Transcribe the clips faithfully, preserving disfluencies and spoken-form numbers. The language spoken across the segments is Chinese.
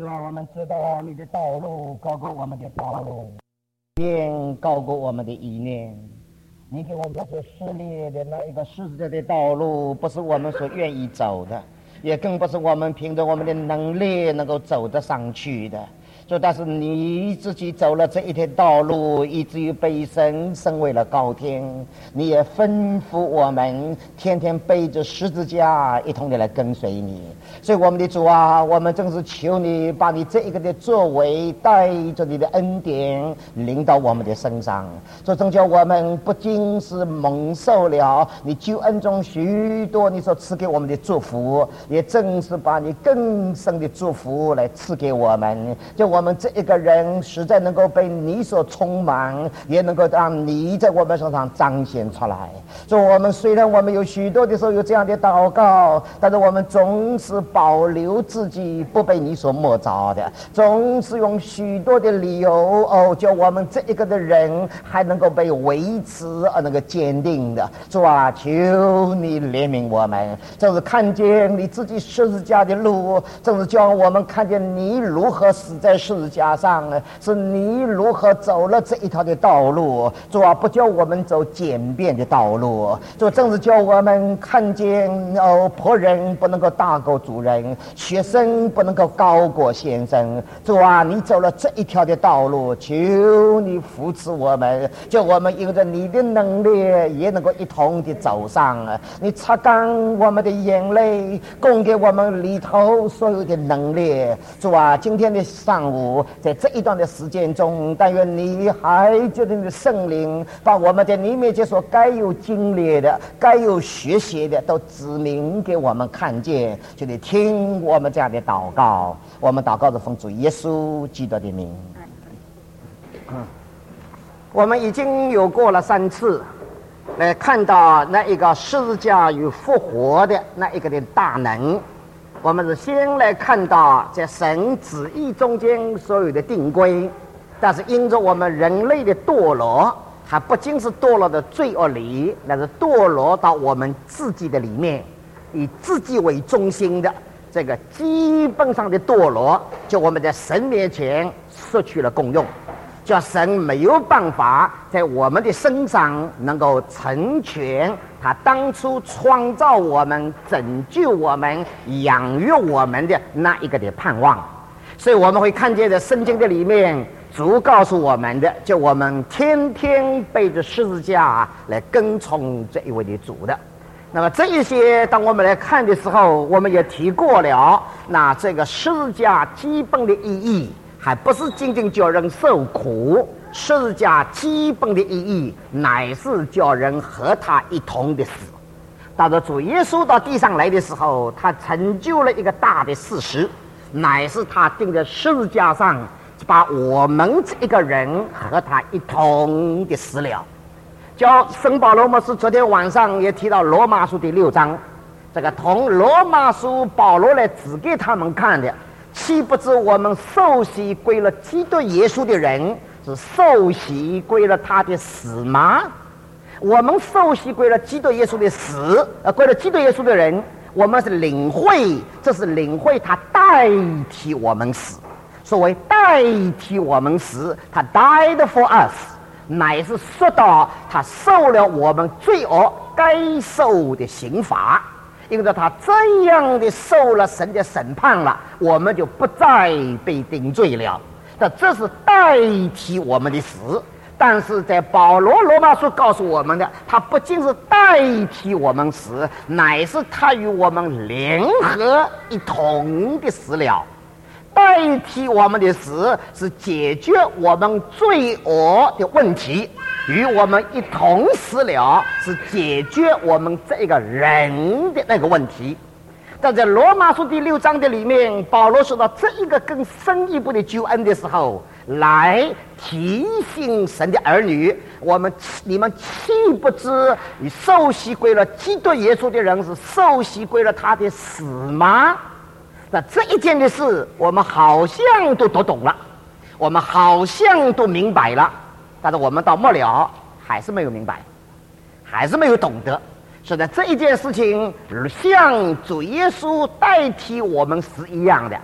是吧？我们知道你的道路高过我们的道路，意念高过我们的意念。你给我们所撕裂的那一个十字架的道路，不是我们所愿意走的，也更不是我们凭着我们的能力能够走得上去的。就但是你自己走了这一条道路，以至于被神升为了高天，你也吩咐我们天天背着十字架一同的来跟随你。所以我们的主啊，我们正是求你把你这一个的作为带着你的恩典临到我们的身上，这拯救我们不仅是蒙受了你救恩中许多你所赐给我们的祝福，也正是把你更深的祝福来赐给我们，就我们这一个人实在能够被你所充满，也能够让你在我们身上彰显出来。所以我们虽然我们有许多的时候有这样的祷告，但是我们总是保留自己不被你所摸着的，总是用许多的理由哦，叫我们这一个的人还能够被维持而那个坚定的。主啊，求你怜悯我们，正是看见你自己十字架的路，正是叫我们看见你如何死在十字架上，是你如何走了这一条的道路。主啊，不叫我们走简便的道路，主正是叫我们看见哦，仆人不能够大过主人，学生不能够高过先生。主啊，你走了这一条的道路，求你扶持我们，叫我们因着你的能力也能够一同的走上。你擦干我们的眼泪，供给我们里头所有的能力。主啊，今天的上午在这一段的时间中，但愿你还借着你的圣灵把我们在你面前所该有经历的该有学习的都指明给我们看见。就你听我们这样的祷告，我们祷告的奉主耶稣基督的名。嗯，我们已经有过了三次来看到那一个十字架与复活的那一个的大能。我们是先来看到在神旨意中间所有的定规，但是因着我们人类的堕落，它不仅是堕落的罪恶里，那是堕落到我们自己的里面，以自己为中心的这个基本上的堕落，就我们在神面前失去了功用，叫神没有办法在我们的身上能够成全他当初创造我们、拯救我们、养育我们的那一个的盼望。所以我们会看见在圣经的里面，主告诉我们的，就我们天天背着十字架来跟从这一位的主的。那么这一些当我们来看的时候，我们也提过了，那这个十字架基本的意义还不是仅仅叫人受苦，十字架基本的意义乃是叫人和他一同的死。到了主耶稣到地上来的时候，他成就了一个大的事实，乃是他钉在十字架上，把我们这一个人和他一同的死了。叫圣保罗牧师昨天晚上也提到罗马书第六章，这个同罗马书保罗来指给他们看的，岂不知我们受洗归了基督耶稣的人，是受洗归了他的死吗？我们受洗归了基督耶稣的死，呃，归了基督耶稣的人，我们是领会，这是领会他代替我们死。所谓代替我们死，他 died for us， 乃是说到他受了我们罪恶该受的刑罚。因为他这样的受了神的审判了，我们就不再被定罪了。那这是代替我们的死，但是在保罗罗马书告诉我们的，他不仅是代替我们死，乃是他与我们联合一同的死了。代替我们的死是解决我们罪恶的问题，与我们一同死了是解决我们这个人的那个问题。但在罗马书第六章的里面，保罗说到这一个更深一步的救恩的时候，来提醒神的儿女，我们你们岂不知你受洗归了基督耶稣的人是受洗归了他的死吗？那这一件的事我们好像都读懂了，我们好像都明白了，但是我们到末了还是没有明白，还是没有懂得。所以呢，这一件事情像主耶稣代替我们死一样的，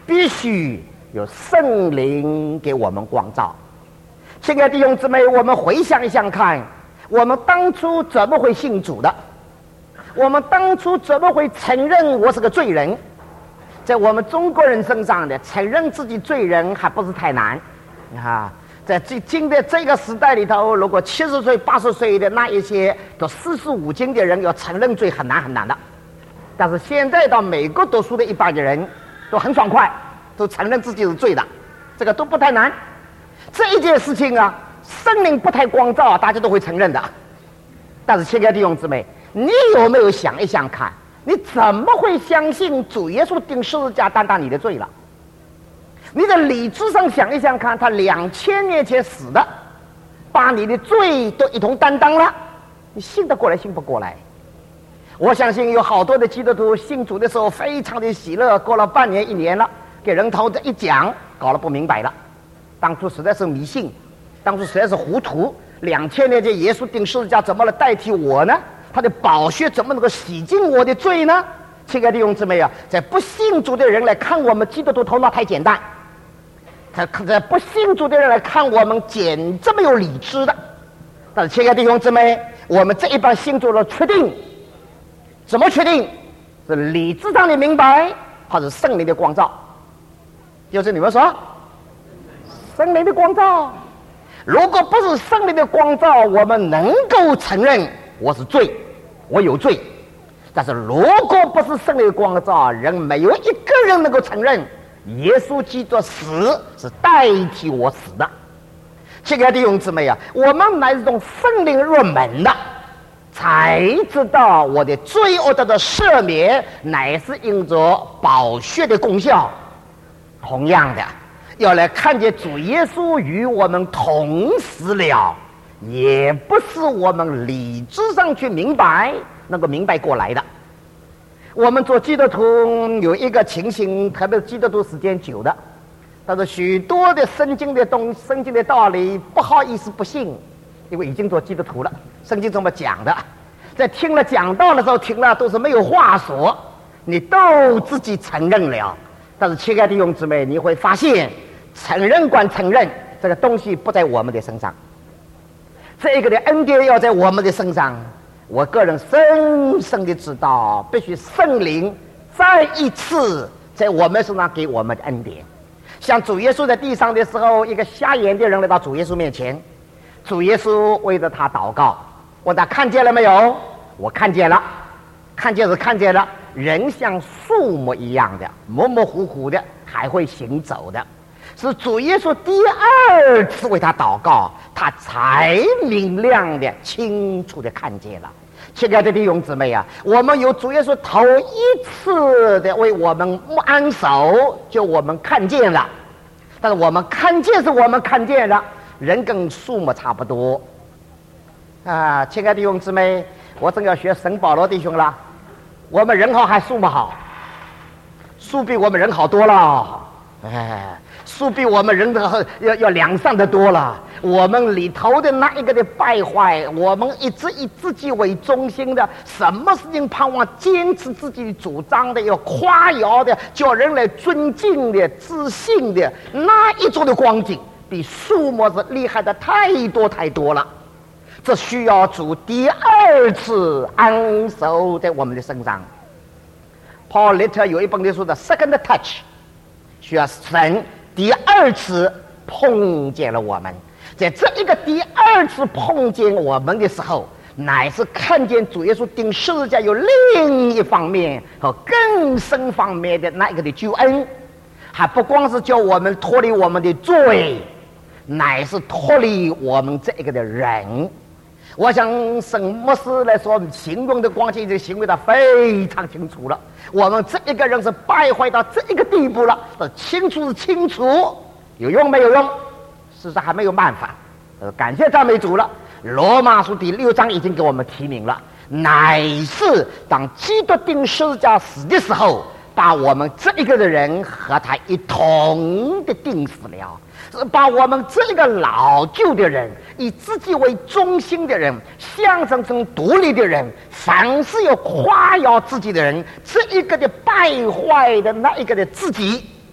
必须有圣灵给我们光照。亲爱的弟兄姊妹，我们回想一想看，我们当初怎么会信主的？我们当初怎么会承认我是个罪人？在我们中国人身上的承认自己罪人还不是太难啊。在最近的这个时代里头，如果七十岁、八十岁的那一些都四书五经的人要承认罪，很难很难的。但是现在到美国读书的一般的人都很爽快，都承认自己是罪的，这个都不太难。这一件事情啊，圣灵不太光照，大家都会承认的。但是亲爱的弟兄姊妹，你有没有想一想看，你怎么会相信主耶稣钉十字架担当你的罪了？你在理智上想一想看，他两千年前死的，把你的罪都一同担当了，你信得过来信不过来？我相信有好多的基督徒信主的时候非常的喜乐，过了半年一年了，给人头这一讲，搞了不明白了。当初实在是迷信，当初实在是糊涂。两千年前耶稣钉十字架怎么来代替我呢？他的宝血怎么能够洗净我的罪呢？亲爱的弟兄姊妹啊，在不信主的人来看我们基督徒头脑太简单，在在不信主的人来看我们简直没有理智的。但是亲爱的弟兄姊妹，我们这一帮信主的确定，怎么确定？是理智上的明白，还是圣灵的光照？就是你们说圣灵的光照。如果不是圣灵的光照，我们能够承认我是罪，我有罪。但是如果不是圣灵的光照，人没有一个人能够承认耶稣基督死是代替我死的。亲爱的弟兄姊妹啊，我们乃是从圣灵入门的，才知道我的罪恶得到赦免，乃是因着宝血的功效。同样的，要来看见主耶稣与我们同死了，也不是我们理智上去明白能够明白过来的。我们做基督徒有一个情形，特别是基督徒时间久的，但是许多的圣经的东圣经的道理不好意思不信，因为已经做基督徒了，圣经这么讲的，在听了讲道的时候听了都是没有话说，你都自己承认了。但是亲爱的弟兄姊妹，你会发现承认归承认，这个东西不在我们的身上，这个的恩典要在我们的身上。我个人深深的知道，必须圣灵再一次在我们身上给我们的恩典。像主耶稣在地上的时候，一个瞎眼的人来到主耶稣面前，主耶稣为着他祷告，问他看见了没有？我看见了，看见是看见了，人像树木一样的模模糊糊的，还会行走的。是主耶稣第二次为他祷告，他才明亮的清楚的看见了。亲爱的弟兄姊妹啊，我们有主耶稣头一次的为我们安守，就我们看见了。但是我们看见是我们看见了，人跟树木差不多啊。亲爱的弟兄姊妹，我正要学圣保罗弟兄了。我们人好还树木好？树比我们人好多了，哎，树比我们人的要要良善的多了。我们里头的那一个的败坏，我们一直以自己为中心的，什么事情盼望坚持自己主张的，要夸耀的，叫人来尊敬的、自信的，那一种的光景，比树木是厉害的太多太多了。这需要主第二次安守在我们的身上。Paul Litter 有一本的书的 Second Touch， 需要神第二次碰见了我们。在这一个第二次碰见我们的时候，乃是看见主耶稣钉十字架有另一方面和更深方面的那一个的救恩，还不光是叫我们脱离我们的罪，乃是脱离我们这一个的人。我想圣牧师来说，形容的光景已经形容得非常清楚了。我们这一个人是败坏到这一个地步了，这清楚是清楚，有用没有用？事实上还没有办法。呃，感谢赞美主了。罗马书第六章已经给我们提名了，乃是当基督钉十字架死的时候，把我们这一个的人和他一同的钉死了。是把我们这个老旧的人，以自己为中心的人，象征成独立的人，凡是要夸耀自己的人，这一个的败坏的那一个的自己，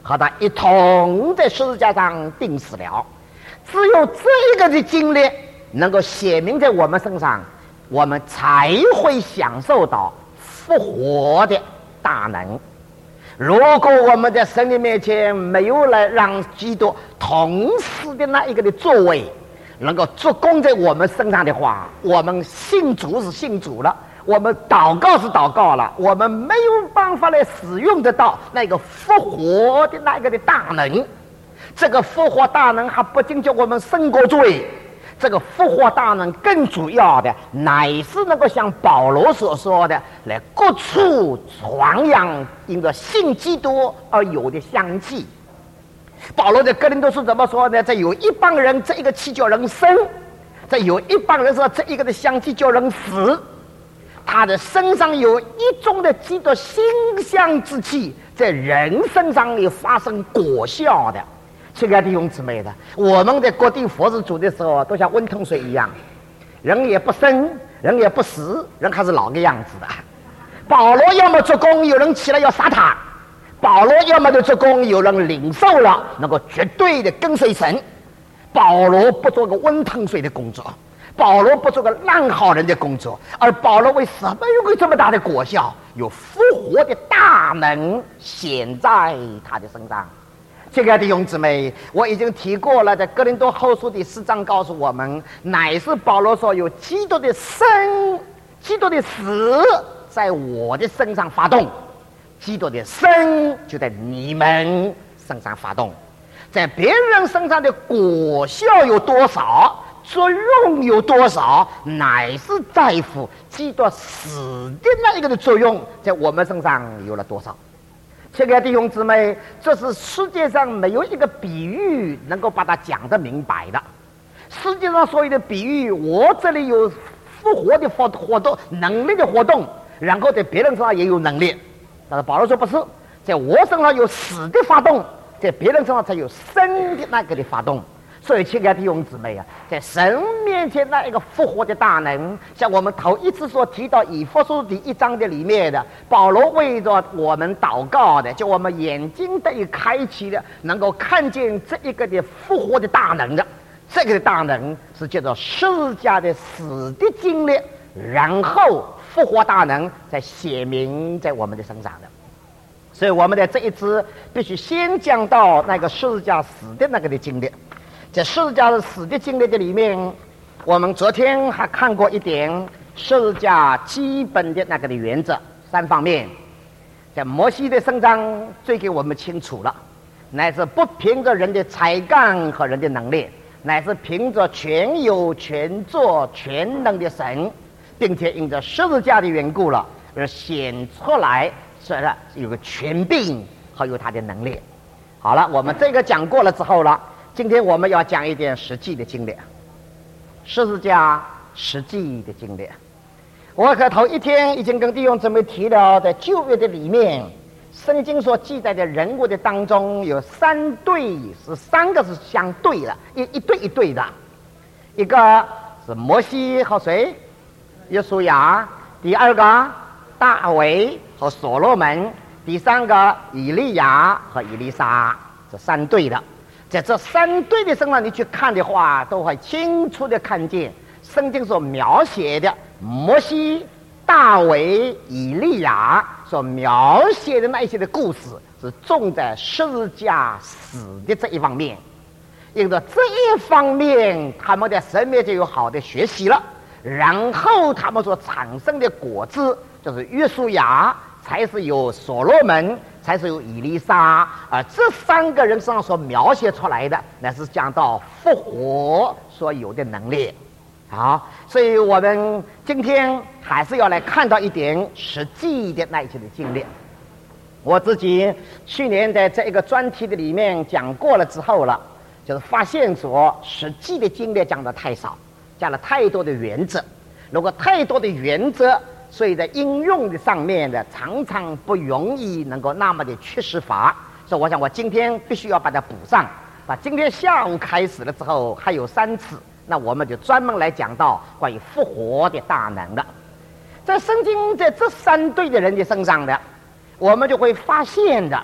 和他一同在十字架上钉死了。只有这个的经历能够显明在我们身上，我们才会享受到复活的大能。如果我们在神的面前没有来让基督同时的那一个的作为能够做工在我们身上的话，我们信主是信主了，我们祷告是祷告了，我们没有办法来使用得到那个复活的那个的大能。这个复活大能还不仅叫我们胜过罪，这个复活大能更主要的乃是能够像保罗所说的，来各处传扬因着信基督而有的香气。保罗在哥林多书怎么说呢？这有一帮人，这一个气叫人生；这有一帮人说，这一个的香气叫人死。他的身上有一种的基督馨香之气，在人身上有发生果效的。亲爱的弟兄姊妹的，我们在各地服侍主的时候，都像温腾水一样，人也不生，人也不死，人还是老个样子的。保罗要么做工，有人起来要杀他；保罗要么就做工，有人领受了，能够绝对的跟随神。保罗不做个温腾水的工作，保罗不做个烂好人的工作，而保罗为什么有这么大的果效？有复活的大能显在他的身上。亲爱的弟兄姊妹，我已经提过了，在哥林多后书第四章告诉我们，乃是保罗说有基督的生，基督的死在我的身上发动，基督的生就在你们身上发动。在别人身上的果效有多少，作用有多少，乃是在乎基督死的那一个的作用在我们身上有了多少。亲爱的弟兄姊妹，这是世界上没有一个比喻能够把它讲得明白的。世界上所有的比喻，我这里有复活的活活动能力的活动，然后在别人身上也有能力。但是保罗说不是，在我身上有死的发动，在别人身上才有生的那个的发动。所以亲爱的弟兄姊妹啊，在神面前那一个复活的大能，像我们头一次所提到以弗所第一章的里面的，保罗为着我们祷告的，就我们眼睛得以开启的，能够看见这一个的复活的大能的。这个的大能是借着十字架的死的经历，然后复活大能才显明在我们的身上的。所以我们在这一次必须先讲到那个十字架死的那个的经历。在十字架的死的经历的里面，我们昨天还看过一点十字架基本的那个的原则三方面。在摩西的身上最给我们清楚了，乃是不凭着人的才干和人的能力，乃是凭着全有全作全能的神，并且因着十字架的缘故了而显出来，说了有个权柄和有他的能力。好了，我们这个讲过了之后了，今天我们要讲一点实际的经历，十字架实际的经历。我可头一天已经跟弟兄姊妹提了，在旧约的里面，圣经所记载的人物的当中，有三对，是三个是相对的，一一对一对的。一个是摩西和谁？约书亚。第二个大卫和所罗门。第三个以利亚和以利沙，这三对的。在这三对的身上，你去看的话，都会清楚的看见圣经所描写的摩西、大卫、以利亚所描写的那一些的故事，是重在十字架死的这一方面。因着这一方面，他们在神面前有好的学习了，然后他们所产生的果子，就是约书亚，才是有所罗门，才是有以利沙，而这三个人身上所描写出来的，乃是讲到复活所有的能力。好，所以我们今天还是要来看到一点实际的那一些的经历。我自己去年在这一个专题的里面讲过了之后了，就是发现说实际的经历讲的太少，讲了太多的原则。如果太多的原则，所以在应用的上面的常常不容易能够那么的缺失法，所以我想我今天必须要把它补上。把今天下午开始了之后还有三次，那我们就专门来讲到关于复活的大能的。在圣经在这三对的人的身上的，我们就会发现的，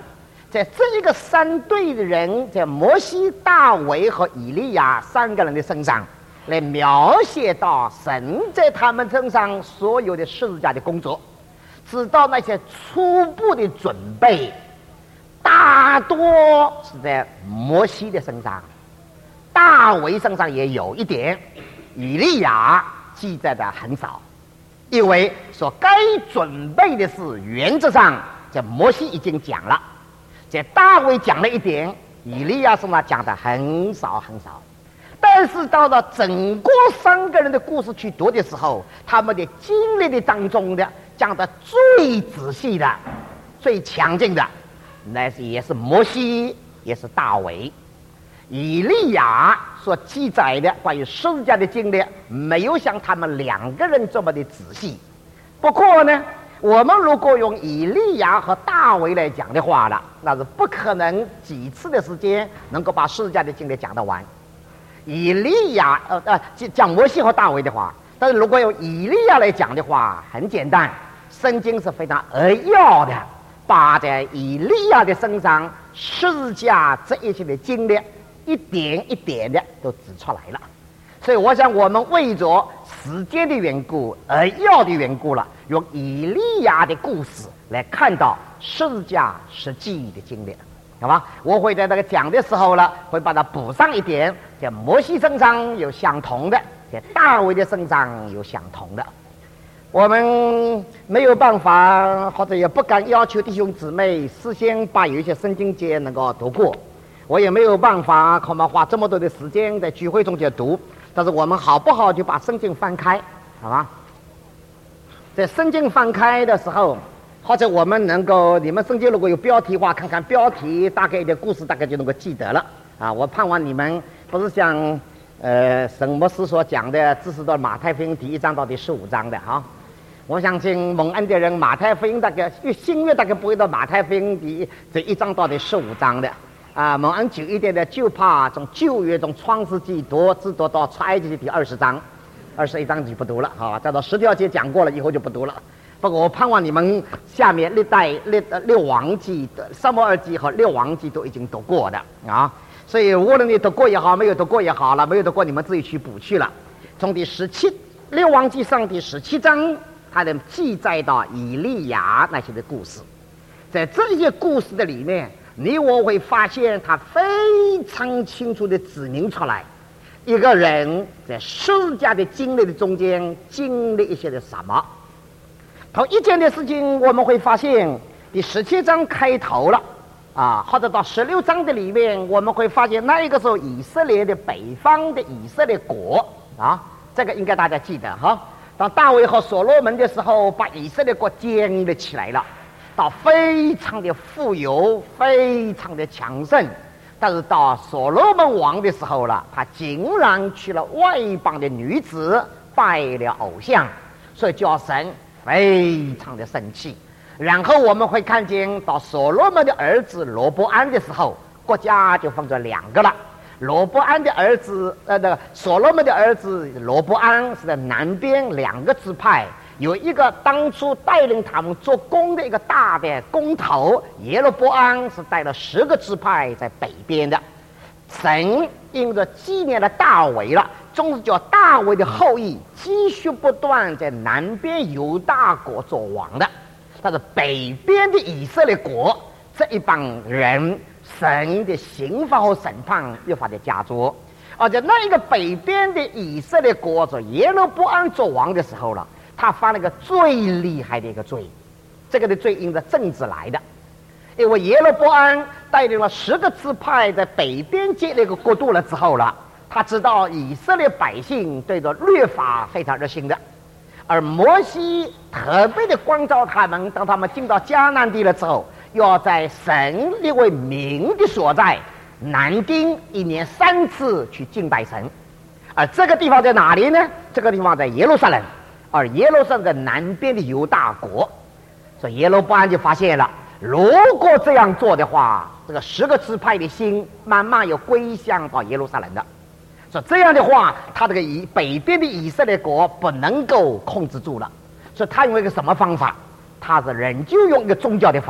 在这一个三对的人，在摩西、大卫和以利亚三个人的身上，来描写到神在他们身上所有的十字架的工作，直到那些初步的准备，大多是在摩西的身上，大卫身上也有一点，以利亚记载的很少，因为所该准备的事，原则上在摩西已经讲了，在大卫讲了一点，以利亚身上讲的很少很少。但是到了整个三个人的故事去读的时候，他们的经历的当中的讲的最仔细的、最强劲的，那是也是摩西，也是大卫。以利亚所记载的关于十字架的经历，没有像他们两个人这么的仔细。不过呢，我们如果用以利亚和大卫来讲的话了，那是不可能几次的时间能够把十字架的经历讲得完。以利亚呃呃讲摩西和大卫的话，但是如果用以利亚来讲的话，很简单，圣经是非常扼要的，把在以利亚的身上十字架这一些的经历一点一点的都指出来了。所以我想我们为着时间的缘故、扼要的缘故了，用以利亚的故事来看到十字架实际的经历，好吧？我会在这个讲的时候了，会把它补上一点，在摩西身上有相同的，在大卫的身上有相同的。我们没有办法，或者也不敢要求弟兄姊妹事先把有一些圣经节能够读过，我也没有办法恐怕花这么多的时间在聚会中去读。但是我们好不好就把圣经翻开，好吧？在圣经翻开的时候，或者我们能够，你们圣经如果有标题的话，看看标题，大概一点故事大概就能够记得了啊。我盼望你们不是像呃沈牧师所讲的，只是到马太福音第一章到第十五章的哈。我相信蒙恩的人，马太福音大概越新约大概不会到马太福音第这一章到第十五章的。啊，蒙恩久一点的，就怕从旧约从创世纪读，只读到出埃及的第二十章，二十一章就不读了，好，再到十条节讲过了，以后就不读了。不过我盼望你们下面历代历列王记、撒母耳记和列王记都已经读过的啊，所以无论你读过也好，没有读过也好了，没有读过你们自己去补去了。从第十七列王记上第十七章，它的记载到以利亚那些的故事，在这些故事的里面。你我会发现他非常清楚地指明出来，一个人在十字架的经历的中间经历一些的什么。头一件的事情我们会发现，第十七章开头了啊，或者到十六章的里面，我们会发现那一个时候以色列的北方的以色列国啊，这个应该大家记得哈。当大卫和所罗门的时候，把以色列国建立起来了。到非常的富有，非常的强盛，但是到所罗门王的时候了，他竟然娶了外邦的女子，拜了偶像，所以叫神非常的生气。然后我们会看见到所罗门的儿子罗伯安的时候，国家就分成两个了。罗伯安的儿子，呃，那个所罗门的儿子罗伯安是在南边两个支派。有一个当初带领他们做工的一个大的工头耶罗波安是带了十个支派在北边的，神因着纪念了大卫了，终是叫大卫的后裔继续不断在南边犹大国做王的，但是北边的以色列国这一帮人，神的刑罚和审判又发在加州，而且那一个北边的以色列国做耶罗波安做王的时候了。他犯了一个最厉害的一个罪，这个的罪因着政治来的，因为耶罗波安带领了十个支派在北边建立一个国度了之后了，他知道以色列百姓对着律法非常热心的，而摩西特别的关照他们，当他们进到迦南地了之后，要在神列为名的所在南京一年三次去敬拜神，而这个地方在哪里呢？这个地方在耶路撒冷。而耶路撒冷在南边的犹大国，所以耶罗波安就发现了，如果这样做的话，这个十个支派的心慢慢要归向到耶路撒冷的。所以这样的话，他这个以北边的以色列国不能够控制住了。所以他用一个什么方法？他是仍旧用一个宗教的方法，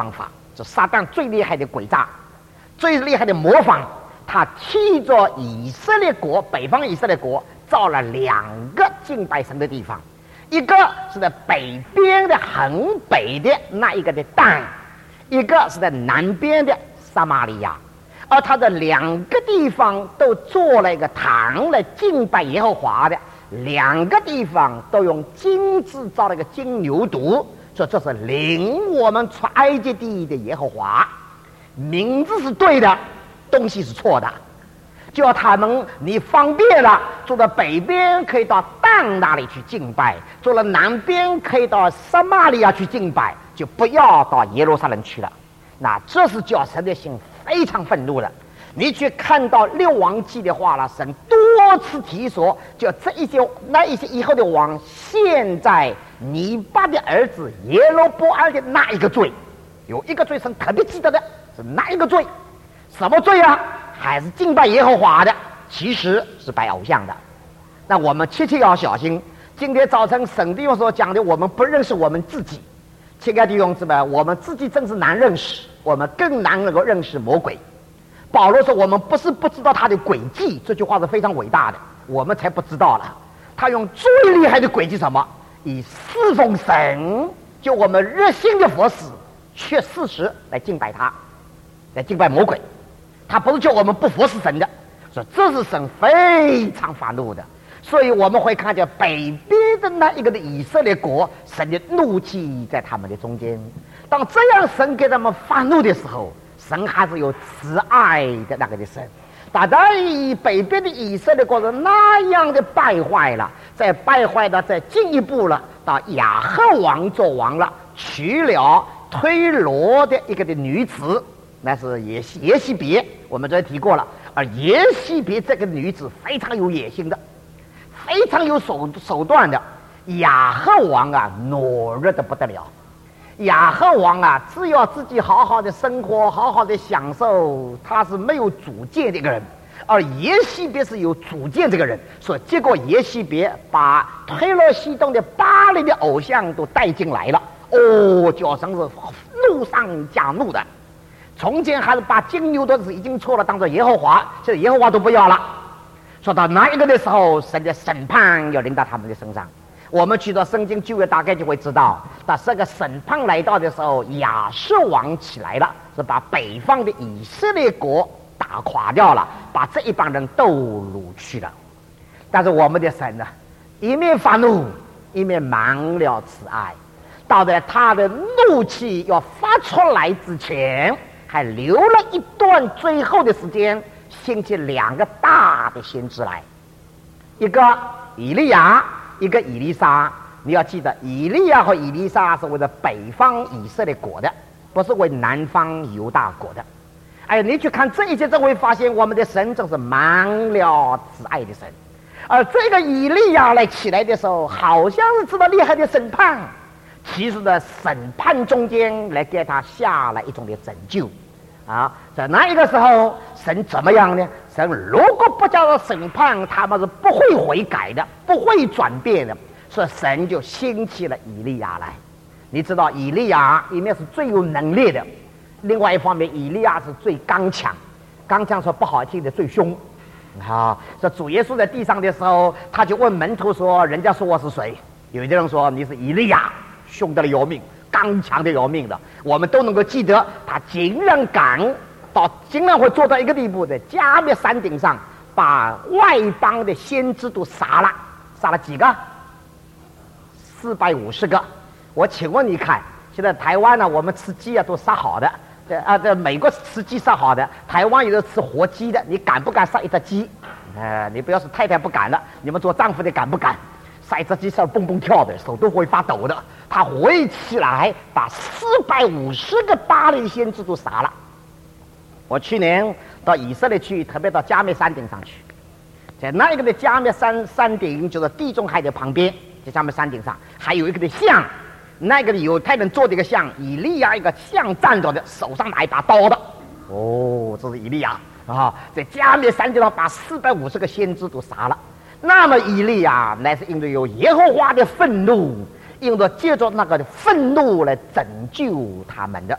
这撒旦最厉害的诡诈，最厉害的模仿。他替着以色列国，北方以色列国造了两个敬拜神的地方，一个是在北边的很北的那一个的但，一个是在南边的撒玛利亚，而他的两个地方都做了一个堂来敬拜耶和华的，两个地方都用金制造了一个金牛犊，说这是领我们出埃及地的耶和华，名字是对的，东西是错的，叫他们你方便了，住到北边可以到但那里去敬拜，住了南边可以到撒玛利亚去敬拜，就不要到耶路撒冷去了。那这是叫神的心非常愤怒的。你去看到六王记的话了，神多次提说，就这一些那一些以后的王，现在尼巴的儿子耶罗波安的那一个罪，有一个罪神特别记得的是哪一个罪？什么罪啊？还是敬拜耶和华的，其实是拜偶像的。那我们切切要小心。今天早晨沈弟兄所讲的，我们不认识我们自己，亲爱的弟兄姊妹，我们自己真是难认识，我们更难能够认识魔鬼。保罗说我们不是不知道他的诡计，这句话是非常伟大的，我们才不知道了。他用最厉害的诡计什么？以侍奉神，就我们热心的服侍，却事实来敬拜他，来敬拜魔鬼。他不是叫我们不服侍神的，所以这是神非常发怒的。所以我们会看见北边的那一个的以色列国，神的怒气在他们的中间。当这样神给他们发怒的时候，神还是有慈爱的那个的神。但在北边的以色列国是那样的败坏了，再败坏的再进一步了，到亚赫王做王了，娶了推罗的一个的女子，那是耶西耶西别，我们这提过了。而耶西别这个女子非常有野心的，非常有手手段的。亚赫王啊，懦弱的不得了。亚赫王啊，只要自己好好的生活，好好的享受，他是没有主见的一个人。而耶西别是有主见这个人，所以结果耶西别把推罗西东的巴黎的偶像都带进来了。哦，叫声是怒上加怒的。从前还是把金牛犊子已经错了当做耶和华，现在耶和华都不要了。说到哪一个的时候，神的审判要临到他们的身上。我们去到圣经旧约大概就会知道，当这个审判来到的时候，亚述王起来了，是把北方的以色列国打垮掉了，把这一帮人都掳去了。但是我们的神呢，一面发怒，一面满了慈爱，到在他的怒气要发出来之前，还留了一段最后的时间，兴起两个大的先知来，一个以利亚，一个以利沙。你要记得，以利亚和以利沙是为了北方以色列国的，不是为南方犹大国的。哎，你去看这一切，就会发现我们的神真是满了慈爱的神。而这个以利亚来起来的时候，好像是知道厉害的审判，其实呢，审判中间来给他下了一种的拯救。啊，在那一个时候，神怎么样呢？神如果不叫他审判，他们是不会悔改的，不会转变的。所以神就兴起了以利亚来。你知道，以利亚一面是最有能力的，另外一方面，以利亚是最刚强。刚强说不好听的，最凶。啊，这主耶稣在地上的时候，他就问门徒说：“人家说我是谁？”有的人说你是以利亚，凶得了要命，刚强的要命的。我们都能够记得，他竟然敢到，竟然会做到一个地步，在加密山顶上把外邦的先知都杀了，杀了几个？四百五十个。我请问你看，现在台湾呢，我们吃鸡啊都杀好的，这啊这美国吃鸡杀好的，台湾有的吃活鸡的，你敢不敢杀一只鸡？呃，你不要是太太不敢了，你们做丈夫的敢不敢？杀一只鸡是要蹦蹦跳的，手都会发抖的。他回起来把四百五十个巴黎先知都杀了。我去年到以色列去，特别到加密山顶上去，在那一个的加密山山顶，就是地中海的旁边，在加密山顶上还有一个的像，那个的犹太人做的一个像，以利亚一个像站着的，手上拿一把刀的。哦，这是以利亚啊，在加密山顶上把四百五十个先知都杀了。那么以利亚乃是因为有耶和华的愤怒，因着借着那个愤怒来拯救他们的。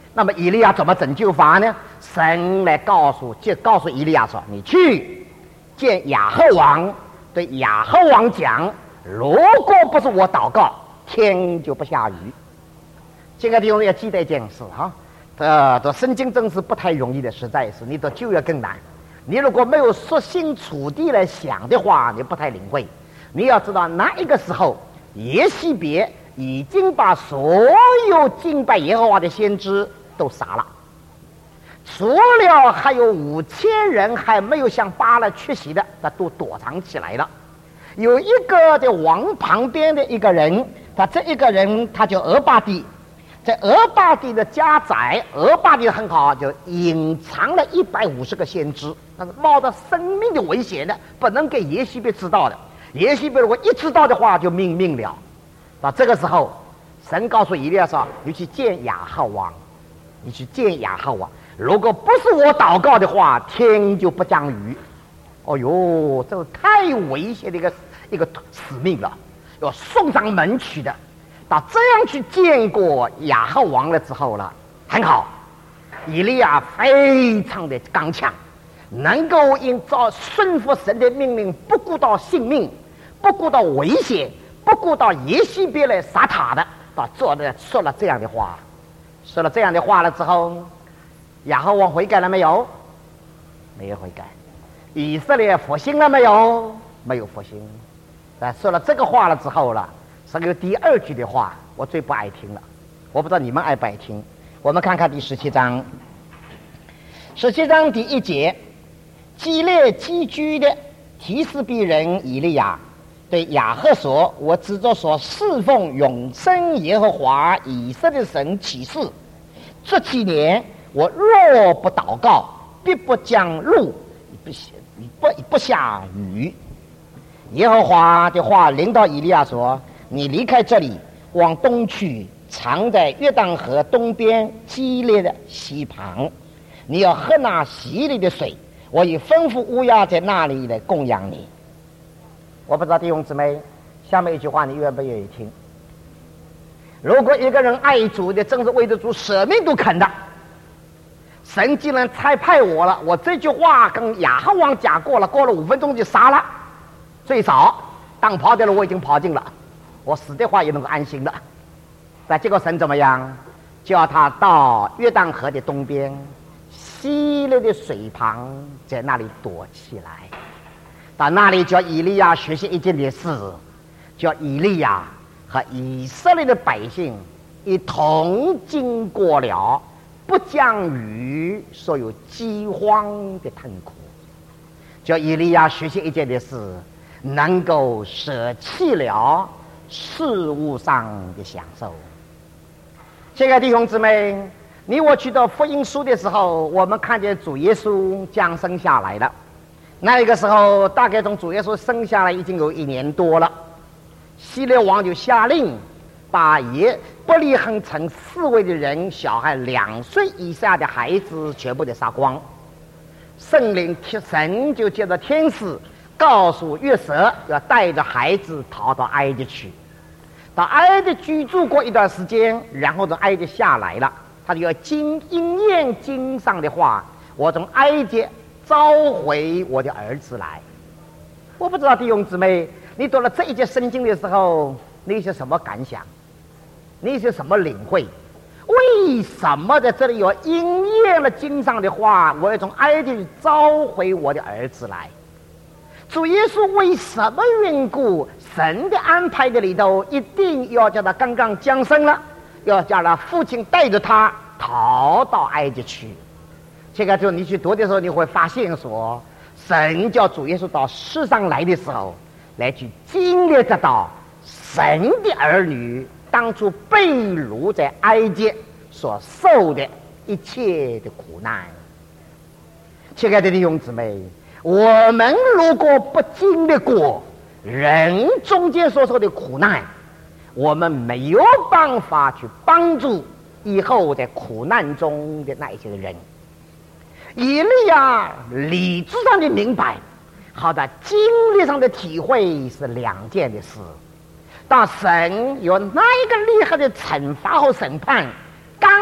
那么以利亚怎么拯救法呢？神来告诉，就告诉以利亚说：“你去见亚哈王，对亚哈王讲，如果不是我祷告，天就不下雨。”这个地方要记得一件事哈，呃，这圣经真是不太容易的，实在是你的就业更难。你如果没有设身处地来想的话，你不太领会。你要知道，那一个时候，耶洗别已经把所有敬拜耶和华的先知都杀了，除了还有五千人还没有向巴勒缺席的，他都躲藏起来了。有一个在王旁边的一个人，他这一个人他叫俄巴底，在俄巴底的家宅，俄巴底很好，就隐藏了一百五十个先知，那是冒着生命的危险的，不能给耶洗别知道的。耶洗别如果一知道的话，就命命了。到这个时候，神告诉以利亚说：“你去见亚哈王，你去见亚哈王。如果不是我祷告的话，天就不降雨。”哦哟，这是太危险的一个一个使命了，要送上门去的。到这样去见过亚哈王了之后了，很好，以利亚非常的刚强，能够因照顺服神的命令，不顾到性命，不顾到危险，不顾到耶洗别来杀他的，到做的说了这样的话，说了这样的话了之后，亚哈王悔改了没有？没有悔改。以色列复兴了没有？没有复兴。但说了这个话了之后了，是个第二句的话，我最不爱听了。我不知道你们爱不爱听。我们看看第十七章，十七章第一节，基列寄居的提斯比人以利亚对亚哈说：“我指着所侍奉永生耶和华以色列神起誓，这几年我若不祷告，必不降露，不不不下雨。”耶和华的话临到以利亚说：“你离开这里，往东去，藏在约旦河东边基列的溪旁。你要喝那溪里的水，我已吩咐乌鸦在那里来供养你。”我不知道弟兄姊妹，下面一句话你愿不愿意听？如果一个人爱主的，正是为着主舍命都肯的，神既然差派我了，我这句话跟亚哈王讲过了，过了五分钟就杀了，最少当跑的了我已经跑尽了，我死的话也能够安心了。但结果神怎么样？叫他到约旦河的东边溪流的水旁，在那里躲起来。到那里叫以利亚学习一件的事，叫以利亚和以色列的百姓一同经过了不降雨所有饥荒的痛苦，叫以利亚学习一件的事，能够舍弃了事物上的享受。这个弟兄姊妹，你我去到福音书的时候，我们看见主耶稣降生下来了。那个时候大概从主耶稣生下来已经有一年多了，希律王就下令把耶伯利恒城四围的人，小孩两岁以下的孩子全部的杀光。圣灵神就借着天使告诉约瑟，要带着孩子逃到埃及去，到埃及居住过一段时间，然后从埃及下来了，他就要经应验经上的话，我从埃及召回我的儿子来。我不知道弟兄姊妹，你读了这一节圣经的时候，你有些什么感想？你有些什么领会？为什么在这里有应验了经上的话，我要从埃及召回我的儿子来？主耶稣为什么缘故，神的安排的里头一定要叫他刚刚降生了，要叫他父亲带着他逃到埃及去？这个就你去读的时候，你会发现说，神叫主耶稣到世上来的时候，来去经历得到神的儿女当初被掳在埃及所受的一切的苦难。亲爱的弟兄姊妹，我们如果不经历过人中间所受的苦难，我们没有办法去帮助以后在苦难中的那一些人。以利亚理智上的明白，好的经历上的体会是两件的事。当神有那一个厉害的惩罚和审判刚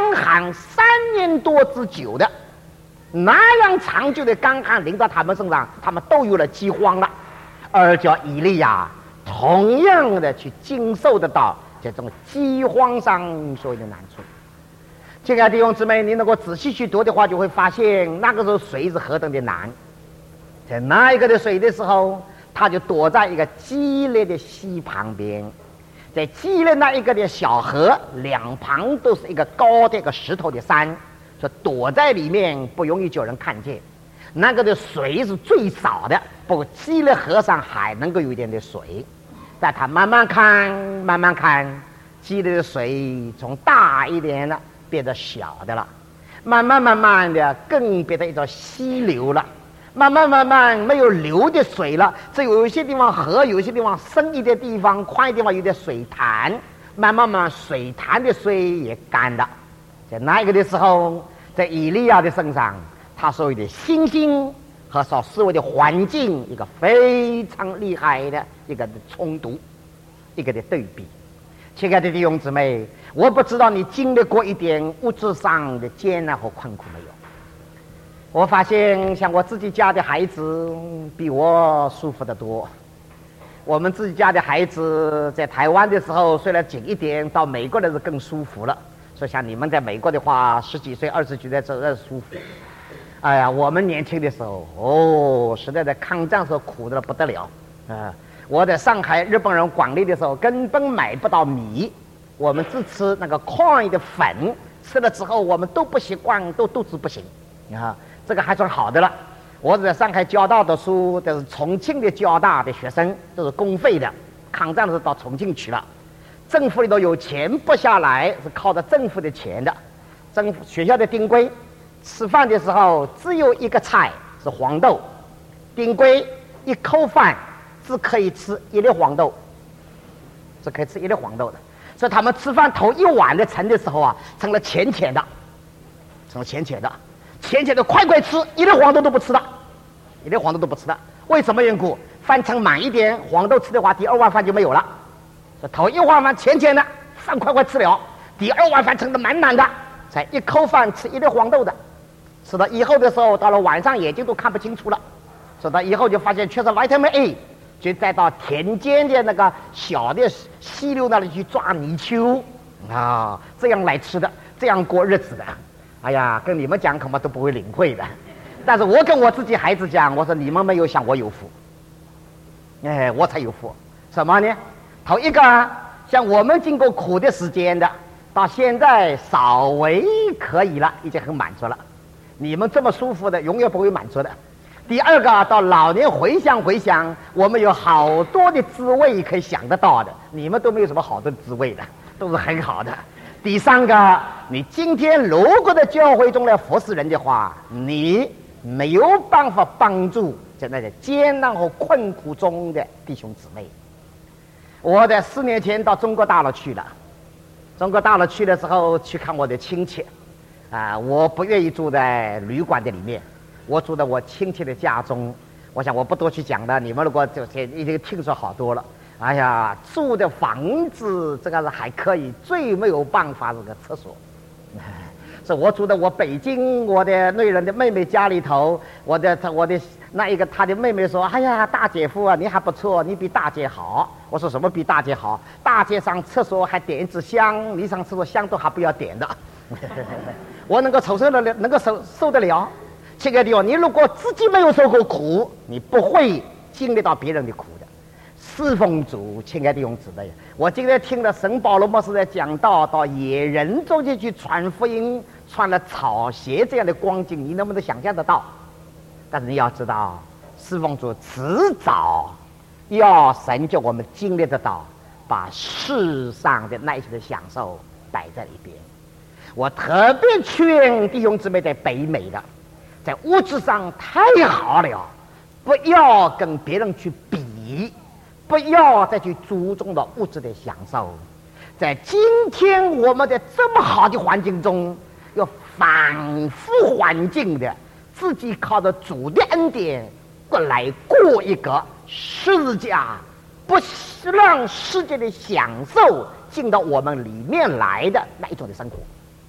干旱三年多之久的，那样长久的干旱临到他们身上，他们都有了饥荒了，而叫以利亚同样的去经受得到这种饥荒上所有的难处。亲爱的弟兄姊妹，你能够仔细去读的话，就会发现那个时候水是何等的难。在那一个的水的时候，他就躲在一个激烈的溪旁边，在激烈那一个的小河两旁都是一个高的一个石头的山，说躲在里面不容易叫人看见。那个的水是最少的，不过激烈河上还能够有一点的水，但他慢慢看慢慢看，激烈的水从大一点的变得小的了，慢慢慢慢的更变成一种溪流了，慢慢慢慢没有流的水了，只有一些地方河，有一些地方深一点地方，宽一点地方有点水潭，慢慢慢慢水潭的水也干了。在那个的时候，在以利亚的身上，他所有的信心和所思维的环境一个非常厉害的一个的冲突，一个的对比。亲爱的弟兄姊妹，我不知道你经历过一点物质上的艰难和困苦没有？我发现像我自己家的孩子比我舒服得多。我们自己家的孩子在台湾的时候虽然紧一点，到美国的是更舒服了。所以像你们在美国的话，十几岁二十几岁这这舒服。哎呀，我们年轻的时候哦，实在在抗战时候苦得不得了啊！我在上海日本人管理的时候根本买不到米，我们只吃那个矿的粉，吃了之后我们都不习惯，都肚子不行啊。这个还算好的了。我在上海交大的书，都是重庆的交大的学生，都是公费的，抗战的时候到重庆去了。政府里头有钱不下来，是靠着政府的钱的。政府学校的丁规，吃饭的时候只有一个菜是黄豆，丁规一口饭只可以吃一粒黄豆，只可以吃一粒黄豆的。所以他们吃饭头一碗的盛的时候啊，成了浅浅的，成了浅浅的，浅浅的快快吃，一粒黄豆都不吃的，一粒黄豆都不吃的。为什么缘故？饭盛满一点，黄豆吃的话，第二碗饭就没有了。所以头一碗饭浅浅的，饭快快吃了，第二碗饭盛得满满的，才一口饭吃一粒黄豆的。吃到以后的时候，到了晚上眼睛都看不清楚了。说到以后就发现缺少 vitamin A， 就再到田间的那个小的溪流那里去抓泥鳅啊，这样来吃的，这样过日子的。哎呀，跟你们讲恐怕都不会领会的。但是我跟我自己孩子讲，我说你们没有想我有福，哎，我才有福。什么呢？头一个像我们经过苦的时间的，到现在稍微可以了，已经很满足了。你们这么舒服的，永远不会满足的。第二个，到老年回想回想，我们有好多的滋味可以想得到的，你们都没有什么好的滋味的，都是很好的。第三个，你今天如果在教会中来服侍人的话，你没有办法帮助在那些艰难和困苦中的弟兄姊妹。我在四年前到中国大陆去了，中国大陆去的时候去看我的亲戚，啊，我不愿意住在旅馆的里面，我住在我亲戚的家中。我想我不多去讲了，你们如果就已经听说好多了。哎呀，住的房子这个是还可以，最没有办法是个厕所。是我住的我北京我的内人的妹妹家里头，我的我的那一个她的妹妹说：“哎呀，大姐夫啊，你还不错，你比大姐好。”我说：“什么比大姐好？大姐上厕所还点一支香，你上厕所香都还不要点的。”我能够承受得了，能够受受得了。亲爱的弟兄，你如果自己没有受过苦，你不会经历到别人的苦的。侍奉主，亲爱的弟兄姊妹，我今天听了神保罗牧师在讲道，到野人中间去传福音，穿了草鞋这样的光景，你能不能想象得到？但是你要知道，侍奉主迟早要神叫我们经历得到，把世上的那一些的享受摆在一边。我特别劝弟兄姊妹在北美的，在物质上太好了，不要跟别人去比，不要再去注重到物质的享受。在今天我们的这么好的环境中，要反复环境的，自己靠着主的恩典过来过一个世家，不让世界的享受进到我们里面来的那一种的生活。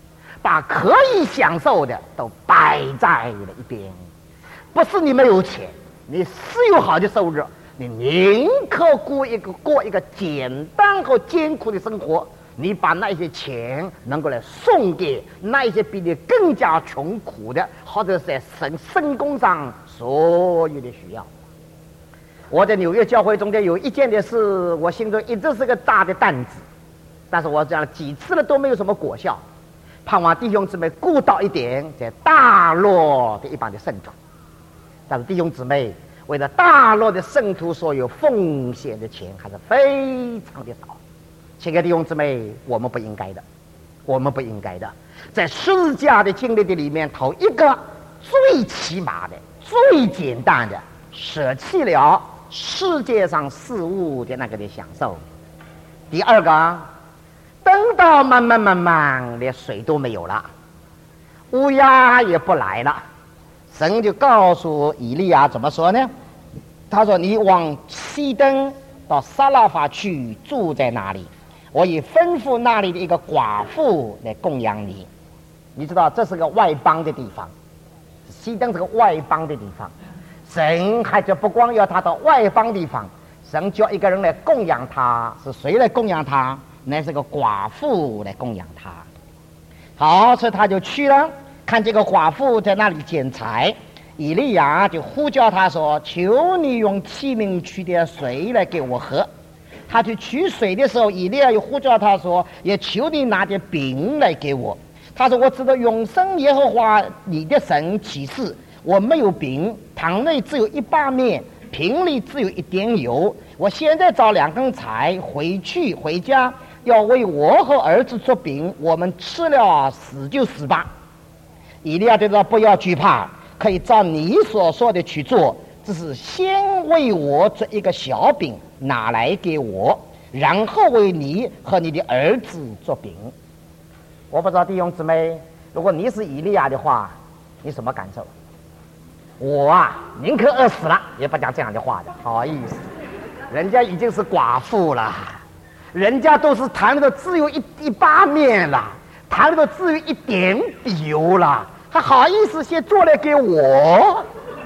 把可以享受的都摆在了一边。不是你没有钱，你是有好的收入，你宁可过一个过一个简单和艰苦的生活，你把那些钱能够来送给那一些比你更加穷苦的，或者是在生生工上所有的需要。我在纽约教会中间有一件的事，我心中一直是个大的担子，但是我讲了几次了都没有什么果效，盼望弟兄姊妹顾到一点，在大陆的一般的圣徒。但是弟兄姊妹为了大陆的圣徒所有奉献的钱还是非常的少。亲爱的弟兄姊妹，我们不应该的，我们不应该的，在十字架的经历的里面，头一个最起码的、最简单的，舍弃了世界上事物的那个的享受。第二个，等到慢慢慢慢连水都没有了，乌鸦也不来了，神就告诉以利亚怎么说呢？他说：“你往西登到撒拉法去，住在那里，我已吩咐那里的一个寡妇来供养你。”你知道这是个外邦的地方，西登是个外邦的地方，神还就不光要他到外邦地方，神叫一个人来供养他，是谁来供养他？那是个寡妇来供养他。好，所以他就去了，看这个寡妇在那里捡柴，以利亚就呼叫他说：“求你用器皿取点水来给我喝。”他去取水的时候，以利亚又呼叫他说：“也求你拿点饼来给我。”他说：“我知道永生耶和华你的神启示，我没有饼，堂内只有一把面，瓶里只有一点油。我现在找两根柴，回去回家要为我和儿子做饼，我们吃了死就死吧。”以利亚对他说：“不要惧怕，可以照你所说的去做，只是先为我做一个小饼拿来给我，然后为你和你的儿子做饼。”我不知道弟兄姊妹，如果你是以利亚的话，你什么感受？我啊，宁可饿死了也不讲这样的话的，好意思。人家已经是寡妇了，人家都是坛里头只有一一把面了，坛里头只有一点油了，还好意思先做来给我？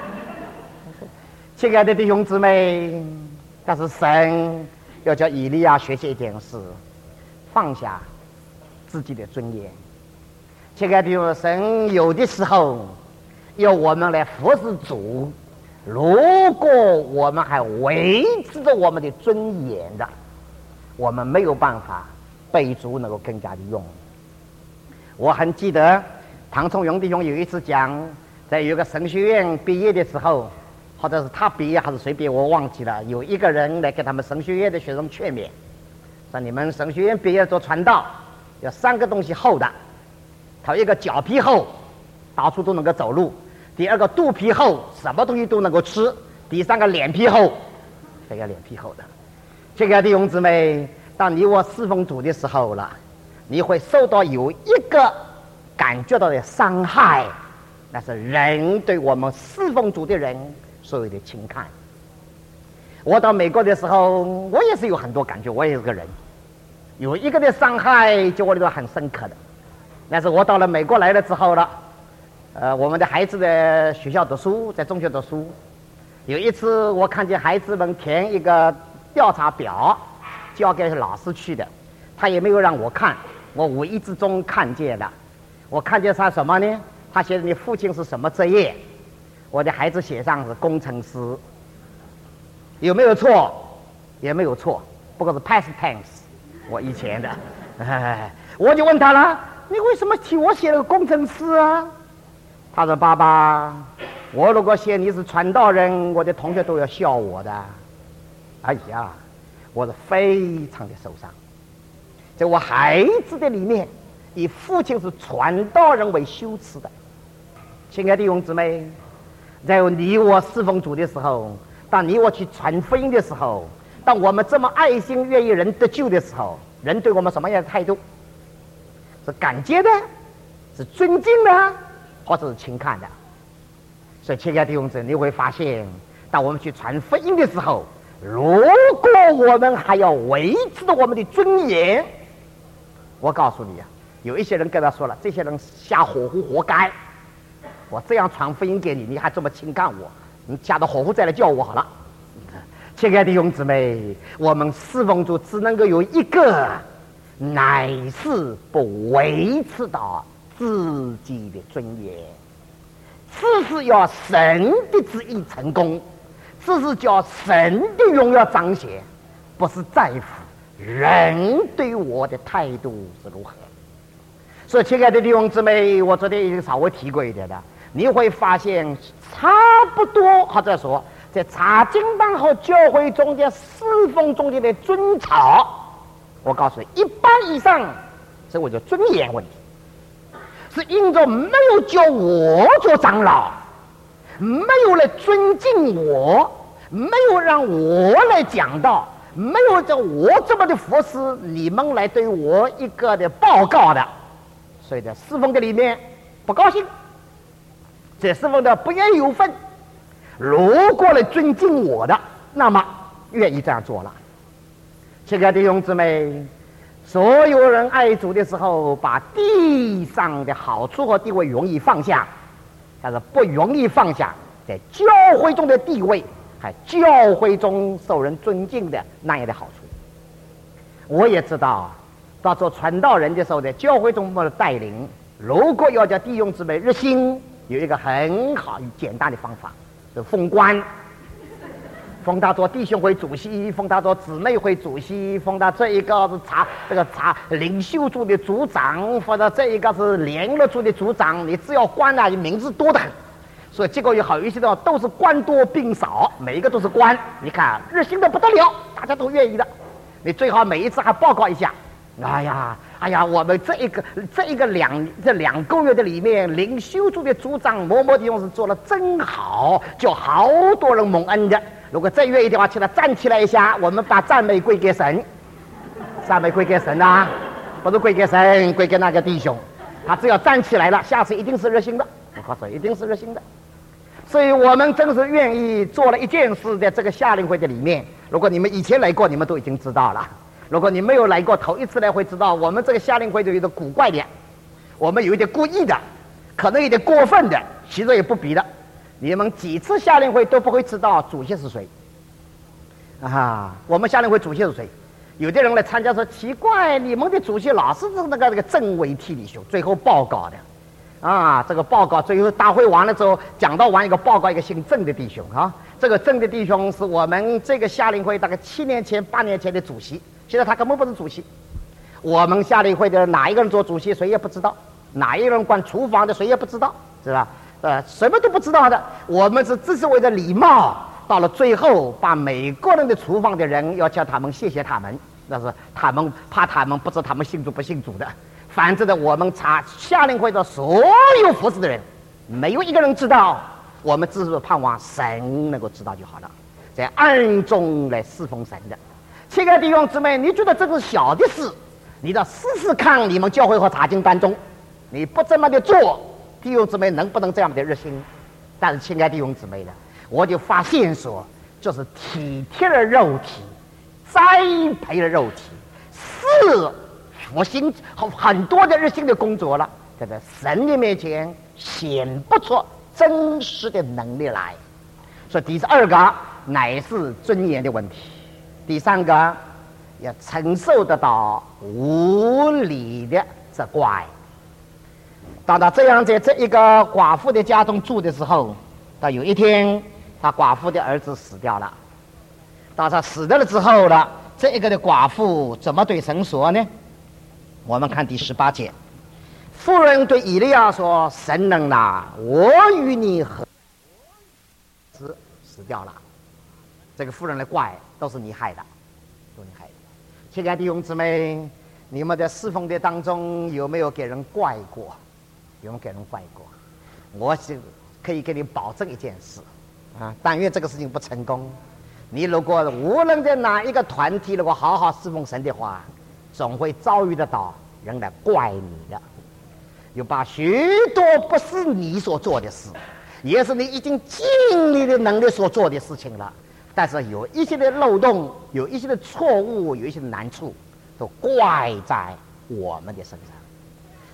亲爱的弟兄姊妹，但是神要叫以利亚学习一件事，放下自己的尊严。亲爱的弟兄，神有的时候要我们来服侍主，如果我们还维持着我们的尊严的，我们没有办法被主能够更加的用。我很记得唐崇荣弟兄有一次讲，在有个神学院毕业的时候，或者是他毕业还是谁毕业我忘记了，有一个人来给他们神学院的学生劝勉，说你们神学院毕业做传道有三个东西厚的，头一个脚皮厚，到处都能够走路；第二个肚皮厚，什么东西都能够吃；第三个脸皮厚，这个脸皮厚的。亲爱的弟兄姊妹，当你我侍奉主的时候了，你会受到有一个感觉到的伤害，那是人对我们侍奉主的人所有的轻看。我到美国的时候，我也是有很多感觉，我也是个人。有一个的伤害就我里头很深刻的，但是我到了美国来了之后了，呃，我们的孩子在学校读书，在中学读书。有一次我看见孩子们填一个调查表，交给老师去的，他也没有让我看，我无意之中看见了。我看见他什么呢？他写的你父亲是什么职业？我的孩子写上是工程师，有没有错？也没有错，不过是 past tense。我以前的，哎，我就问他了，你为什么替我写了个工程师啊？他说：“爸爸，我如果写你是传道人，我的同学都要笑我的。”哎呀，我是非常的受伤。在我孩子的里面，以父亲是传道人为羞耻的。亲爱的弟兄姊妹，在你我侍奉主的时候，当你我去传福音的时候，当我们这么爱心愿意人得救的时候，人对我们什么样的态度？是感激的，是尊敬的，或者是轻看的。所以亲爱的弟兄姊妹，你会发现，当我们去传福音的时候，如果我们还要维持着我们的尊严，我告诉你啊， 有一些人跟他说了，这些人下火湖活该。我这样传福音给你，你还这么轻看我，你下到火湖再来叫我好了。亲爱的弟兄姊妹，我们侍奉主只能够有一个，乃是不维持到自己的尊严，这是要神的旨意成功，这是叫神的荣耀彰显，不是在乎人对我的态度是如何。所以亲爱的弟兄姊妹，我昨天已经稍微提过一点的，你会发现差不多，或者说在查经班和教会中间侍奉中间的争吵，我告诉你，一半以上是我的尊严问题，是因着没有叫我做长老，没有来尊敬我，没有让我来讲道，没有叫我这么的服侍，你们来对我一个的报告的，所以在侍奉的里面不高兴，在侍奉的不愿意有份。如果来尊敬我的，那么愿意这样做了。亲爱的弟兄姊妹，所有人爱主的时候，把地上的好处和地位容易放下，但是不容易放下在教会中的地位，还教会中受人尊敬的那样的好处。我也知道，到做传道人的时候，在教会中的带领，如果要叫弟兄姊妹热心，有一个很好简单的方法，是封官，封他做弟兄会主席，封他做姊妹会主席，封他这一个是查这个查领袖组的组长，或者这一个是联络组的组长，你只要官啊，名字多得很。所以结果有好一些的都是官多兵少，每一个都是官，你看热心的不得了，大家都愿意的。你最好每一次还报告一下，哎呀哎呀，我们这一个这一个两这两个月的里面，领袖组的组长某某的勇士做了真好，叫好多人蒙恩的。如果再愿意的话，请他站起来一下，我们把赞美归给神，赞美归给神啊，不是归给神，归给那个弟兄。他只要站起来了，下次一定是热心的，我告诉你，一定是热心的。所以我们真是愿意做了一件事，在这个夏令会的里面。如果你们以前来过，你们都已经知道了。如果你没有来过，头一次来会知道，我们这个夏令会就有点古怪的，我们有一点故意的，可能有点过分的，其实也不比的。你们几次夏令会都不会知道主席是谁啊？我们夏令会主席是谁？有的人来参加说奇怪，你们的主席老是那个那个政委替理兄，最后报告的。啊，这个报告最后大会完了之后，讲到完一个报告，一个姓郑的弟兄啊，这个郑的弟兄是我们这个夏令会大概七年前、八年前的主席，现在他根本不是主席。我们夏令会的哪一个人做主席，谁也不知道；哪一个人管厨房的，谁也不知道，是吧？呃，什么都不知道的。我们是只是为了礼貌，到了最后，把每个人的厨房的人要叫他们谢谢他们，那是他们怕他们不知道他们信主不信主的。反正的，我们查夏令会的所有服侍的人，没有一个人知道，我们只是盼望神能够知道就好了，在暗中来侍奉神的。亲爱的弟兄姊妹，你觉得这是小的事，你要试试看，你们教会和查经班中，你不这么的做，弟兄姊妹能不能这样的热心？但是亲爱的弟兄姊妹呢，我就发现说，就是体贴了肉体，栽培了肉体，是复兴很多的热心的工作了，在这神的面前显不出真实的能力来。所以第二个乃是尊严的问题，第三个要承受得到无理的责怪。当他这样在这一个寡妇的家中住的时候，到有一天他寡妇的儿子死掉了。当他死掉了之后呢，这一个的寡妇怎么对神说呢？我们看第十八节，妇人对以利亚说：“神能呐，我与你何死死掉了。”这个妇人的怪都是你害的，都是你害的。亲爱的弟兄姊妹，你们在侍奉的当中有没有给人怪过？有没有给人怪过？我是可以给你保证一件事啊，但愿这个事情不成功，你如果无论在哪一个团体，如果好好侍奉神的话，总会遭遇得到人来怪你的，有把许多不是你所做的事，也是你已经尽力的能力所做的事情了，但是有一些的漏洞，有一些的错误，有一些的难处，都怪在我们的身上。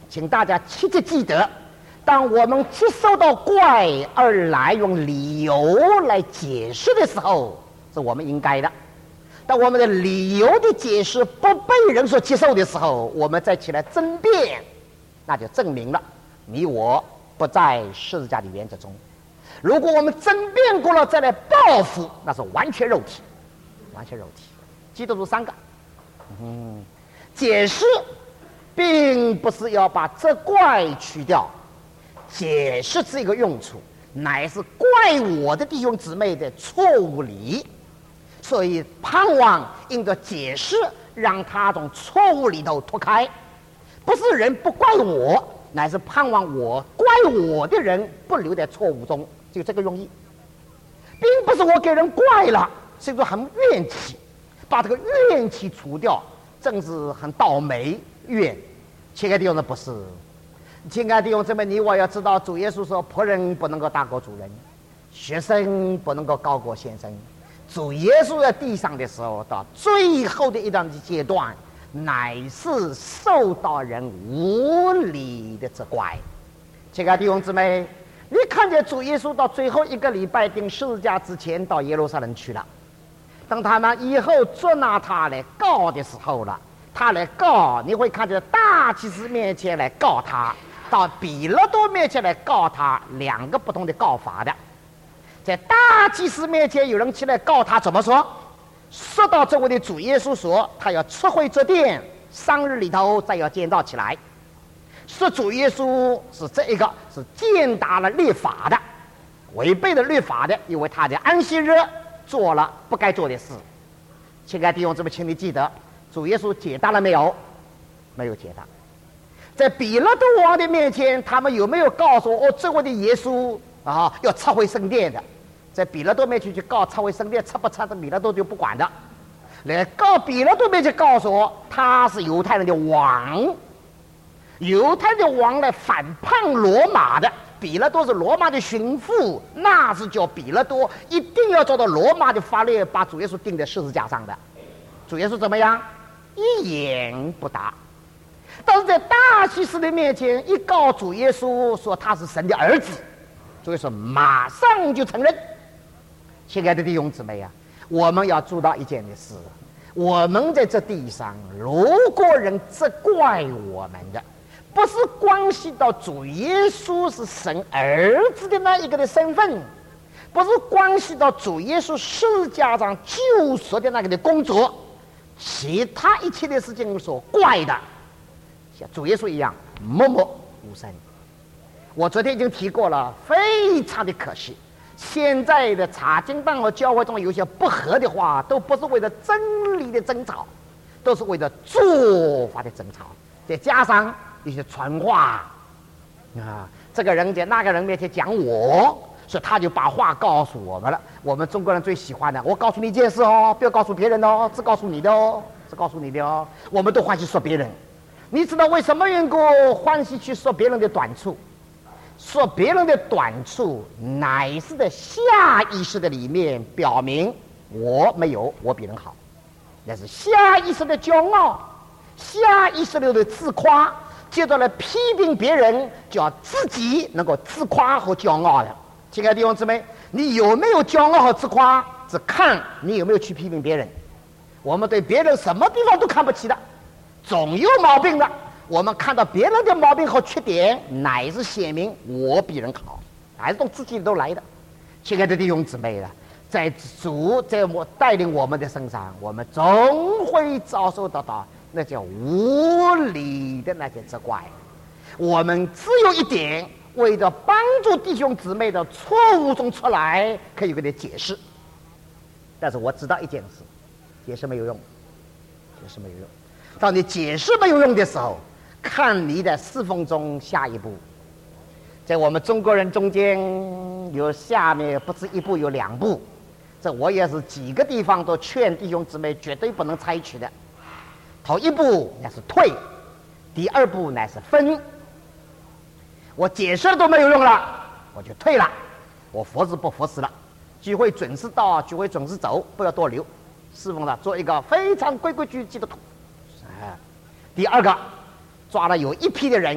请大家切切记得，当我们接受到怪而来用理由来解释的时候，是我们应该的。当我们的理由的解释不被人所接受的时候，我们再起来争辩，那就证明了你我不在十字架的原则中。如果我们争辩过了再来报复，那是完全肉体，完全肉体。基督徒三个，嗯，解释并不是要把责怪去掉，解释这个用处乃是怪我的弟兄姊妹的错误理，所以盼望因着解释让他从错误里头脱开，不是人不怪我，乃是盼望我怪我的人不留在错误中，就这个用意，并不是我给人怪了，是一种很怨气，把这个怨气除掉，正是很倒霉怨。亲爱的弟兄们，不是，亲爱的弟兄姊妹，你我要知道，主耶稣说，仆人不能够大过主人，学生不能够高过先生。主耶稣在地上的时候，到最后的一段阶段，乃是受到人无理的责怪。亲爱的弟兄姊妹，你看见主耶稣到最后一个礼拜钉十字架之前，到耶路撒冷去了。等他们以后捉拿他来告的时候了，他来告，你会看见大祭司面前来告他，到比勒多面前来告他，两个不同的告法的。在大祭司面前有人起来告他，怎么说？说到这位的主耶稣说，他要撤回这殿，三日里头再要建造起来。说主耶稣是这一个是践踏了律法的，违背了律法的，因为他在安息日做了不该做的事。亲爱的弟兄姊妹，请你记得，主耶稣解答了没有？没有解答。在比勒多王的面前，他们有没有告诉我，哦，这位的耶稣啊要撤回圣殿的？在比勒多面前去告撤回圣殿，撤不撤的比勒多就不管的。来告比勒多面前告诉我，他是犹太人的王，犹太的王来反叛罗马的。比勒多是罗马的巡抚，那是叫比勒多一定要照到罗马的法律把主耶稣钉在十字架上的。主耶稣怎么样？一言不答。但是在大祭司的面前一告主耶稣说他是神的儿子，主耶稣马上就承认。亲爱的弟兄姊妹啊，我们要做到一件的事，我们在这地上，如果人责怪我们的，不是关系到主耶稣是神儿子的那一个的身份，不是关系到主耶稣十字架上救赎的那个的工作，其他一切的事情所怪的，像主耶稣一样默默无声。我昨天已经提过了，非常的可惜，现在的查经班和教会中有些不合的话，都不是为了真理的争吵，都是为了做法的争吵，再加上一些传话啊，这个人在那个人面前讲我，所以他就把话告诉我们了。我们中国人最喜欢的，我告诉你一件事哦，不要告诉别人哦，只告诉你的哦，只告诉你的哦。我们都欢喜说别人，你知道为什么缘故欢喜去说别人的短处？说别人的短处，乃是在下意识的里面表明我没有，我比人好，那是下意识的骄傲，下意识的自夸，接着来批评别人，叫自己能够自夸和骄傲的。亲爱的弟兄姊妹，你有没有骄傲和自夸，只看你有没有去批评别人。我们对别人什么地方都看不起的，总有毛病的。我们看到别人的毛病和缺点，乃是显明我比人好，还是从自己里头来的。亲爱的弟兄姊妹了，在主在我带领我们的身上，我们总会遭受得到那叫无理的那些责怪。我们只有一点，为了帮助弟兄姊妹的错误中出来，可以给他解释。但是我知道一件事，解释没有用，解释没有用。当你解释没有用的时候，看你在侍奉中下一步。在我们中国人中间，有下面不止一步，有两步。这我也是几个地方都劝弟兄姊妹绝对不能采取的。头一步乃是退，第二步乃是分。我解释都没有用了，我就退了，我服侍不服侍了，聚会准时到，聚会准时走，不要多留，侍奉了，做一个非常规规矩矩的徒。第二个，抓了有一批的人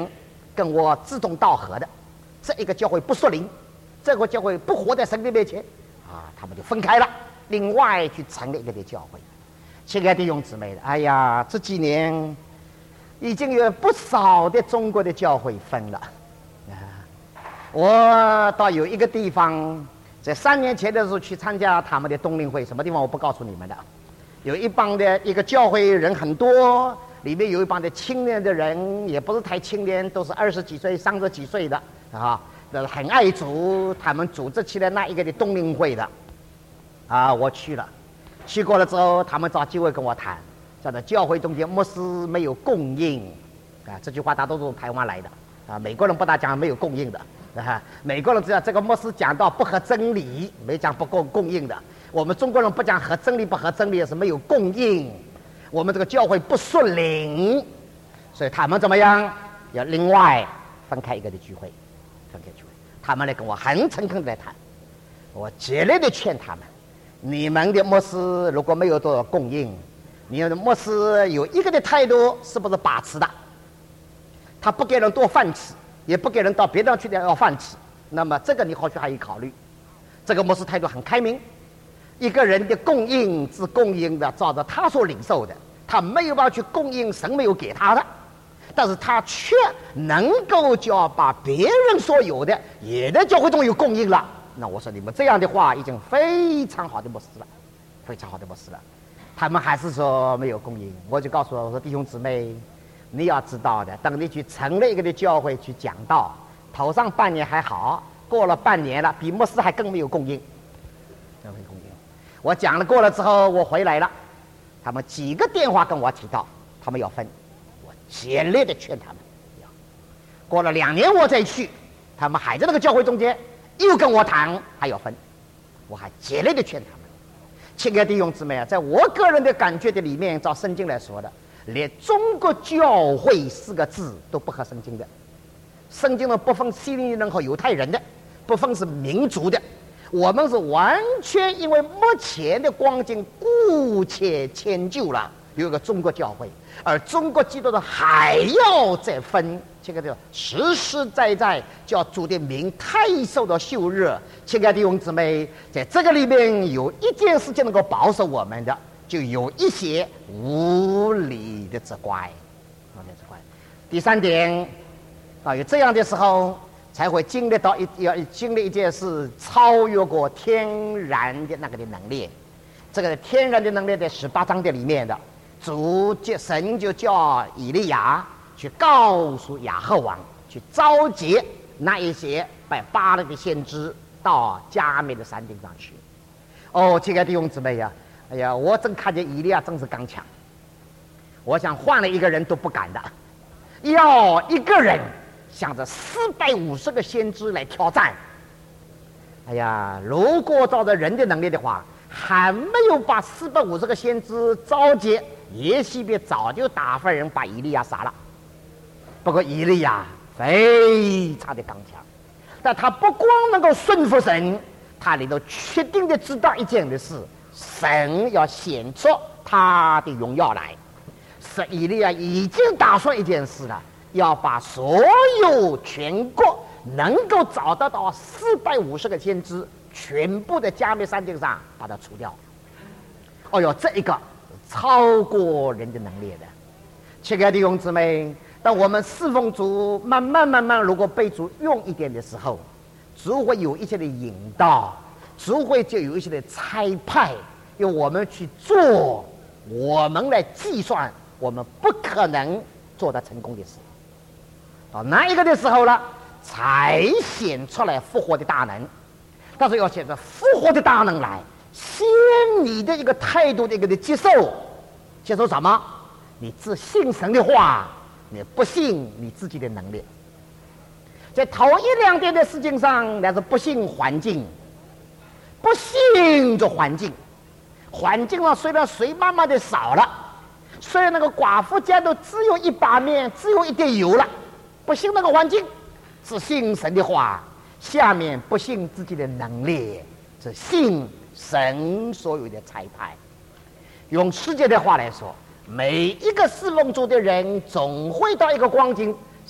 跟我志同道合的，这一个教会不属灵，这个教会不活在神的面前啊，他们就分开了，另外去成立一个的教会。亲爱的弟兄姊妹，哎呀，这几年已经有不少的中国的教会分了啊。我到有一个地方，在三年前的时候去参加他们的冬令会，什么地方我不告诉你们的。有一帮的一个教会人很多，里面有一帮的青年的人，也不是太青年，都是二十几岁、三十几岁的啊，很爱主，他们组织起来那一个的冬令会的啊，我去了。去过了之后，他们找机会跟我谈，叫做教会中间牧师没有供应啊，这句话大多数台湾来的啊，美国人不大讲没有供应的啊，美国人只要这个牧师讲到不合真理，没讲不够供应的。我们中国人不讲合真理不合真理，是没有供应。我们这个教会不顺灵，所以他们怎么样？要另外分开一个的聚会，分开聚会。他们来跟我很诚恳的谈，我竭力的劝他们。你们的牧师如果没有多少供应，你们的牧师有一个的态度是不是把持的？他不给人多饭吃，也不给人到别地方去要饭吃，那么这个你或许还有考虑。这个牧师态度很开明，一个人的供应是供应的照着他所领受的，他没有办法去供应神没有给他的，但是他却能够叫把别人所有的也在教会中有供应了。那我说你们这样的话已经非常好的牧师了，非常好的牧师了。他们还是说没有供应，我就告诉我说弟兄姊妹，你要知道的，等你去成立一个的教会去讲道，头上半年还好，过了半年了，比牧师还更没有供应，更没供应。我讲了过了之后，我回来了，他们几个电话跟我提到他们要分，我竭力的劝他们。过了两年我再去，他们还在那个教会中间又跟我谈还要分，我还竭力的劝他们。亲爱的弟兄姊妹啊，在我个人的感觉的里面，照圣经来说的，连中国教会四个字都不合圣经的。圣经呢不分希利尼人和犹太人的，不分是民族的，我们是完全因为目前的光景姑且迁就了有一个中国教会，而中国基督徒还要再分，这个叫实实在在叫主的名太受到羞辱。亲爱的弟兄姊妹，在这个里面有一件事情能够保守我们的，就有一些无理的责怪，无理的责怪。第三点，到有这样的时候，才会经历到一要经历一件事，超越过天然的那个的能力。这个天然的能力在十八章的里面的，主就神就叫以利亚去告诉亚赫王，去召集那一些拜巴勒的先知到加美的山顶上去。哦，亲爱的弟兄姊妹呀，哎呀，我真看见以利亚真是刚强，我想换了一个人都不敢的，要一个人想着四百五十个先知来挑战。哎呀，如果照着人的能力的话，还没有把四百五十个先知召集，耶西别早就打发人把以利亚杀了。不过以利亚非常的刚强，但他不光能够顺服神，他里头确定的知道一件的事，神要显出他的荣耀来。是以利亚已经打算一件事了，要把所有全国能够找得到四百五十个先知全部在加美山顶上把它除掉。哦哟，这一个超过人的能力的。亲爱的弟兄姊妹，当我们侍奉主慢慢慢慢如果被主用一点的时候，主会有一些的引导，主会就有一些的差派，由我们去做，我们来计算我们不可能做得成功的事。到那一个的时候了，才显出来复活的大能。但是要显出复活的大能来，先你的一个态度的一个的接受，接受什么？你只信神的话，你不信你自己的能力。在头一两点的事情上，那是不信环境，不信这环境。环境上虽然水慢慢的少了，虽然那个寡妇家都只有一把面，只有一点油了，不信那个环境，只信神的话。下面不信自己的能力，只信神所有的差派。用世界的话来说，每一个侍奉主的人总会到一个光景，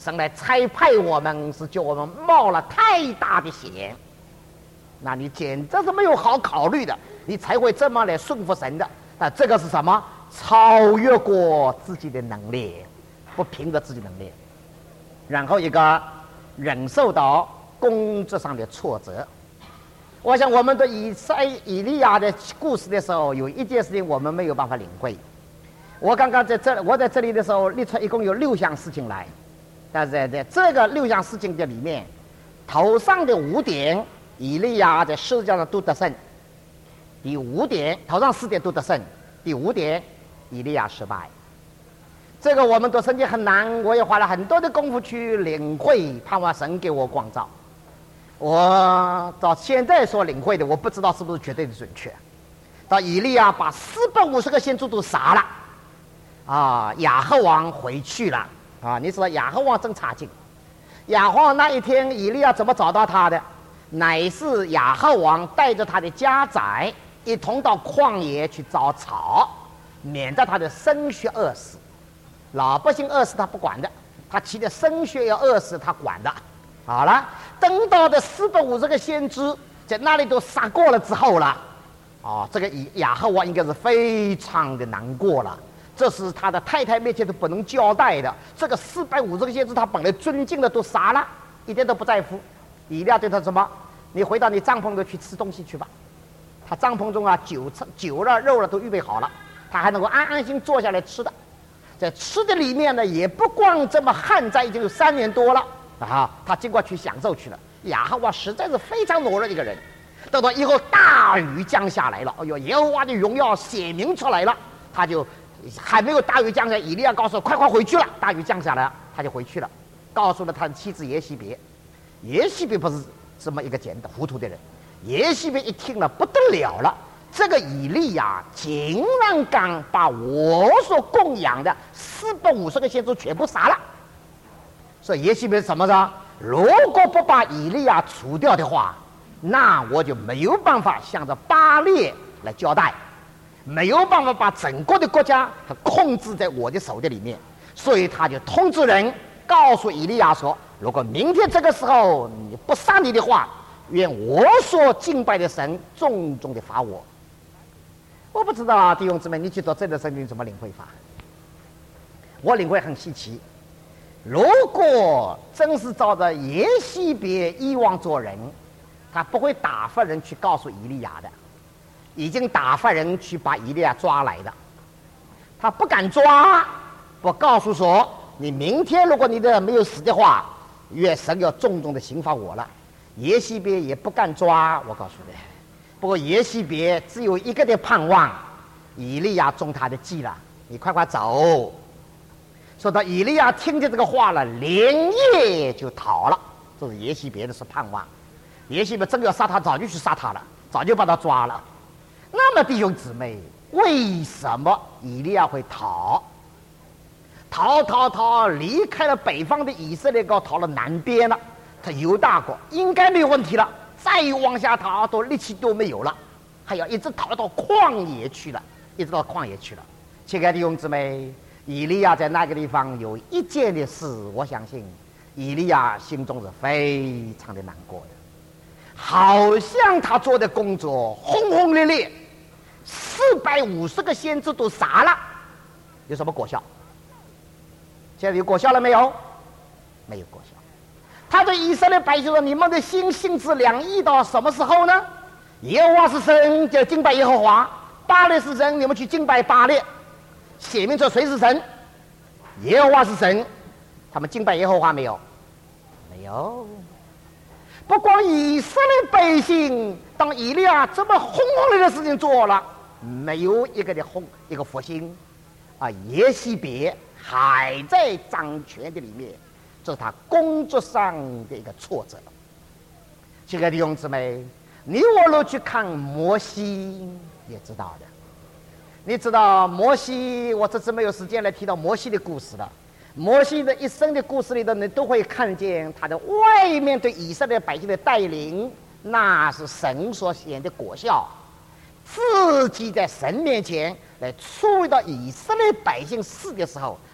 神来差派我们，是叫我们冒了太大的险。那你简直是没有好考虑的，你才会这么来顺服神的。那这个是什么？超越过自己的能力，不凭着自己能力。然后一个忍受到工作上的挫折。我想我们对以赛以利亚的故事的时候，有一件事情我们没有办法领会。我刚刚在这，我在这里的时候列出一共有六项事情来，但是在在这个六项事情的里面，头上的五点，以利亚在十字架上都得胜；第五点，头上四点都得胜；第五点，以利亚失败。这个我们读圣经很难，我也花了很多的功夫去领会，盼望神给我光照。我到现在所领会的，我不知道是不是绝对的准确。到以利亚把四百五十个先知都杀了，啊，亚哈王回去了，啊，你知道亚哈王真差劲。亚哈王那一天，以利亚怎么找到他的？乃是亚哈王带着他的家宰一同到旷野去找草，免得他的生血饿死。老百姓饿死他不管的，他其的生血要饿死他管的。好了，等到的四百五十个先知在那里都杀过了之后了，哦，这个亚哈王应该是非常的难过了。这是他的太太面前都不能交代的。这个四百五十个先知，他本来尊敬的都杀了，一点都不在乎。以利亚对他什么？你回到你帐篷里去吃东西去吧。他帐篷中啊，酒酒了肉了都预备好了，他还能够安安心坐下来吃的。在吃的里面呢，也不光这么旱灾，已经有三年多了。啊，他尽管去享受去了。亚哈王实在是非常懦弱的一个人。等到以后大雨降下来了，哎呦，耶和华的荣耀显明出来了，他就还没有大雨降下来，以利亚告诉快快回去了。大雨降下来了，他就回去了，告诉了他的妻子耶西别。耶西别不是这么一个简单糊涂的人，耶西别一听了不得了了，这个以利亚竟然敢把我所供养的四百五十个先知全部杀了。所以耶西别什么呢？如果不把以利亚除掉的话，那我就没有办法向着巴列来交代，没有办法把整个的国家控制在我的手的里面。所以他就通知人告诉以利亚说，如果明天这个时候你不杀你的话，愿我所敬拜的神重重的罚我。我不知道啊，弟兄姊妹，你去读这个圣经怎么领会法？我领会很稀奇。如果真是照着耶西别以往做人，他不会打发人去告诉以利亚的，已经打发人去把以利亚抓来的。他不敢抓，不告诉说，你明天如果你的没有死的话，愿神要重重的刑罚我了。耶西别也不敢抓，我告诉你。不过耶西别只有一个的盼望，以利亚中他的计了，你快快走。说到以利亚听见这个话了，连夜就逃了。这是耶西别的是盼望。耶西别真要杀他，早就去杀他了，早就把他抓了。那么弟兄姊妹，为什么以利亚会逃？逃逃逃，离开了北方的以色列国，逃到南边了。他犹大国应该没有问题了，再往下逃，都力气都没有了，还要一直逃到旷野去了，一直到旷野去了。亲爱的弟兄姊妹，以利亚在那个地方有一件的事，我相信以利亚心中是非常的难过的。好像他做的工作轰轰烈烈，四百五十个先知都杀了，有什么果效？现在有果效了没有？没有果效。他对以色列百姓说：“你们的心性质两意到什么时候呢？耶和华是神，就敬拜耶和华；巴列是神，你们去敬拜巴列。写明说谁是神？耶和华是神。他们敬拜耶和华没有？没有。不光以色列百姓，当以利亚这么轰轰烈烈的事情做了，没有一个的轰一个复兴啊！耶西别还在掌权的里面。”这是他工作上的一个挫折。亲爱的弟兄姊妹，你我若去看摩西也知道的。你知道摩西，我这次没有时间来提到摩西的故事了。摩西的一生的故事里头，你都会看见他的外面对以色列百姓的带领，那是神所显的果效。自己在神面前来处理到以色列百姓事的时候，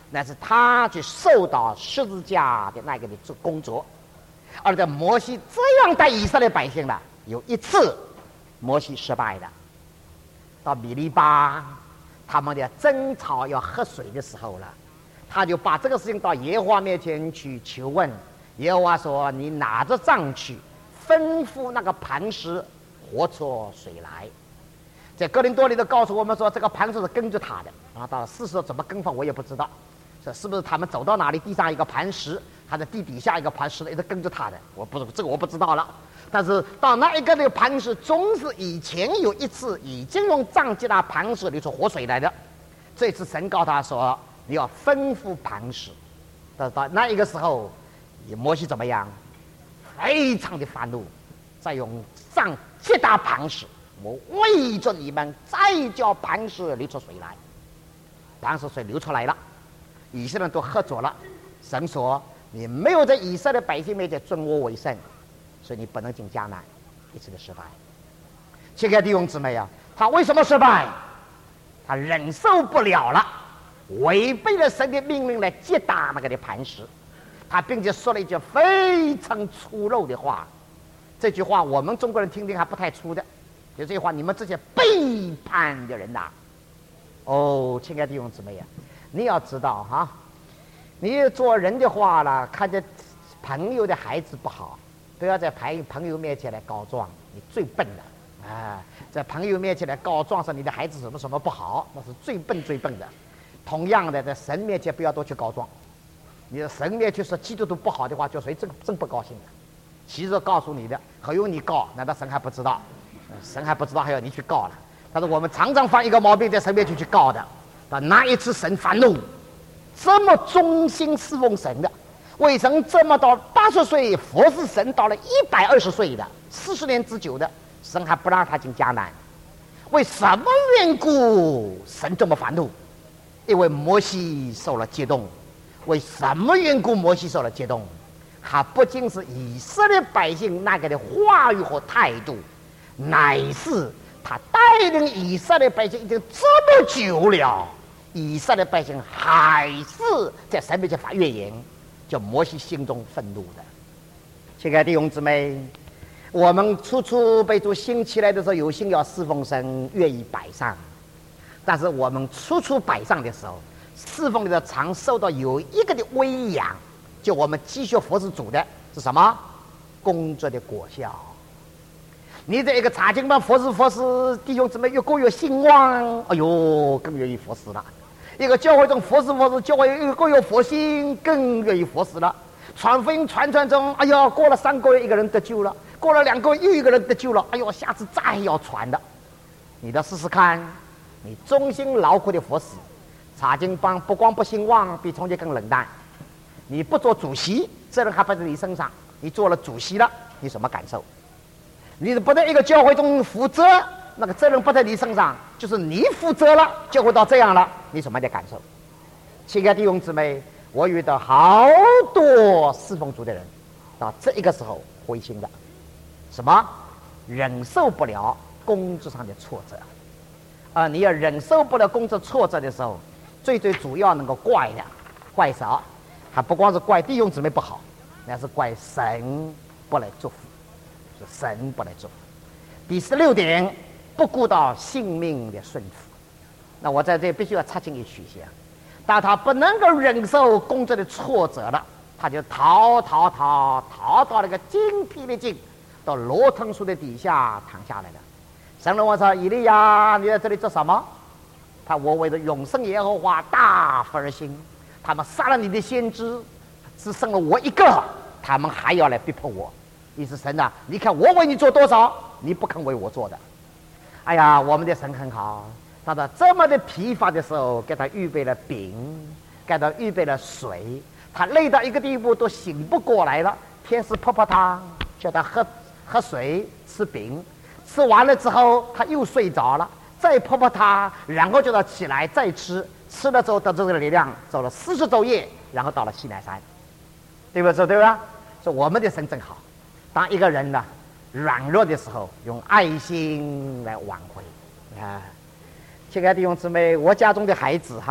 那是他去受到十字架的那个的工作。而在摩西这样带以色列百姓呢，有一次摩西失败了，到米利巴他们的争吵要喝水的时候了，他就把这个事情到耶和华面前去求问。耶和华说：“你拿着杖去，吩咐那个磐石活出水来。”在哥林多里头告诉我们说，这个磐石是跟着他的。然后到了事实怎么跟法我也不知道，这是不是他们走到哪里地上一个磐石，他在地底下一个磐石一直跟着他的，我不这个我不知道了。但是到那一个那个磐石，总是以前有一次已经用杖击那磐石流出活水来的。这次神告他说：“你要吩咐磐石。”到到那一个时候，摩西怎么样？非常的愤怒，再用杖击打磐石。我为着你们，再叫磐石流出水来。磐石水流出来了，以色列人都喝着了。神说：“你没有在以色列百姓面前尊我为圣，所以你不能进迦南。”一次的失败。亲爱的弟兄姊妹啊，他为什么失败？他忍受不了了，违背了神的命令来击打那个的磐石。他并且说了一句非常粗陋的话，这句话我们中国人听听还不太粗的，就这句话：“你们这些背叛的人呐、啊！”哦，亲爱的弟兄姊妹啊，你要知道哈，你做人的话了，看见朋友的孩子不好，不要在朋朋友面前来告状，你最笨的啊！在朋友面前来告状说你的孩子什么什么不好，那是最笨最笨的。同样的，在神面前不要多去告状。你的神面前说基督徒不好的话，就谁真真不高兴的。其实告诉你的，还有你告，难道神还不知道？神还不知道，还要你去告了。但是我们常常犯一个毛病，在神面前去告的。但那一次神发怒，这么忠心侍奉神的，为神这么到八十岁服侍神，到了一百二十岁的四十年之久的，神还不让他进迦南。为什么缘故神这么发怒？因为摩西受了激动。为什么缘故摩西受了激动？他不仅是以色列百姓那个的话语和态度，乃是他带领以色列百姓已经这么久了，以色列百姓还是在神面前发怨言，叫摩西心中愤怒的。亲爱的弟兄姊妹，我们初初被主兴起来的时候，有心要侍奉神，愿意摆上，但是我们初初摆上的时候，侍奉的常受到有一个的威养，就我们继续服侍主的是什么？工作的果效。你在一个查经班服侍服侍，弟兄姊妹越过越兴旺，哎呦，更愿意服侍了。一个教会中服侍服侍，教会越过越佛心，更愿意服侍了。传福音传传中，哎呦，过了三个月一个人得救了，过了两个月又一个人得救了，哎呦，下次再要传的。你的试试看，你忠心劳苦的服侍，查经班不光不兴旺，比从前更冷淡。你不做主席，责任还不在你身上；你做了主席了，你什么感受？你不在一个教会中负责，那个责任不在你身上，就是你负责了，教会到这样了，你什么的感受？亲爱的弟兄姊妹，我遇到好多侍奉主的人，到这一个时候灰心的，什么忍受不了工作上的挫折啊！你要忍受不了工作挫折的时候，最最主要能够怪的，怪啥？还不光是怪弟兄姊妹不好，那是怪神不来祝福，是神不来祝福。第十六点，不顾到性命的顺服。那我在这必须要插进一句先，当他不能够忍受工作的挫折了，他就逃逃逃逃到那个精疲力尽，到罗藤树的底下躺下来了。神人问说：“以利亚，你在这里做什么？”他我为了永生耶和华大发而心，他们杀了你的先知，只剩了我一个，他们还要来逼迫我。意思神啊，你看我为你做多少，你不肯为我做的。哎呀，我们的神很好，他在这么的疲乏的时候，给他预备了饼，给他预备了水，他累到一个地步都醒不过来了。天使泡泡汤，叫他喝喝水，吃饼，吃完了之后他又睡着了，再泡泡他，然后叫他起来再吃，吃了之后得这个力量，走了四十昼夜，然后到了西奈山，对不对？对吧？说我们的神真好，当一个人呢软弱的时候，用爱心来挽回啊！亲爱的弟兄姊妹，我家中的孩子哈，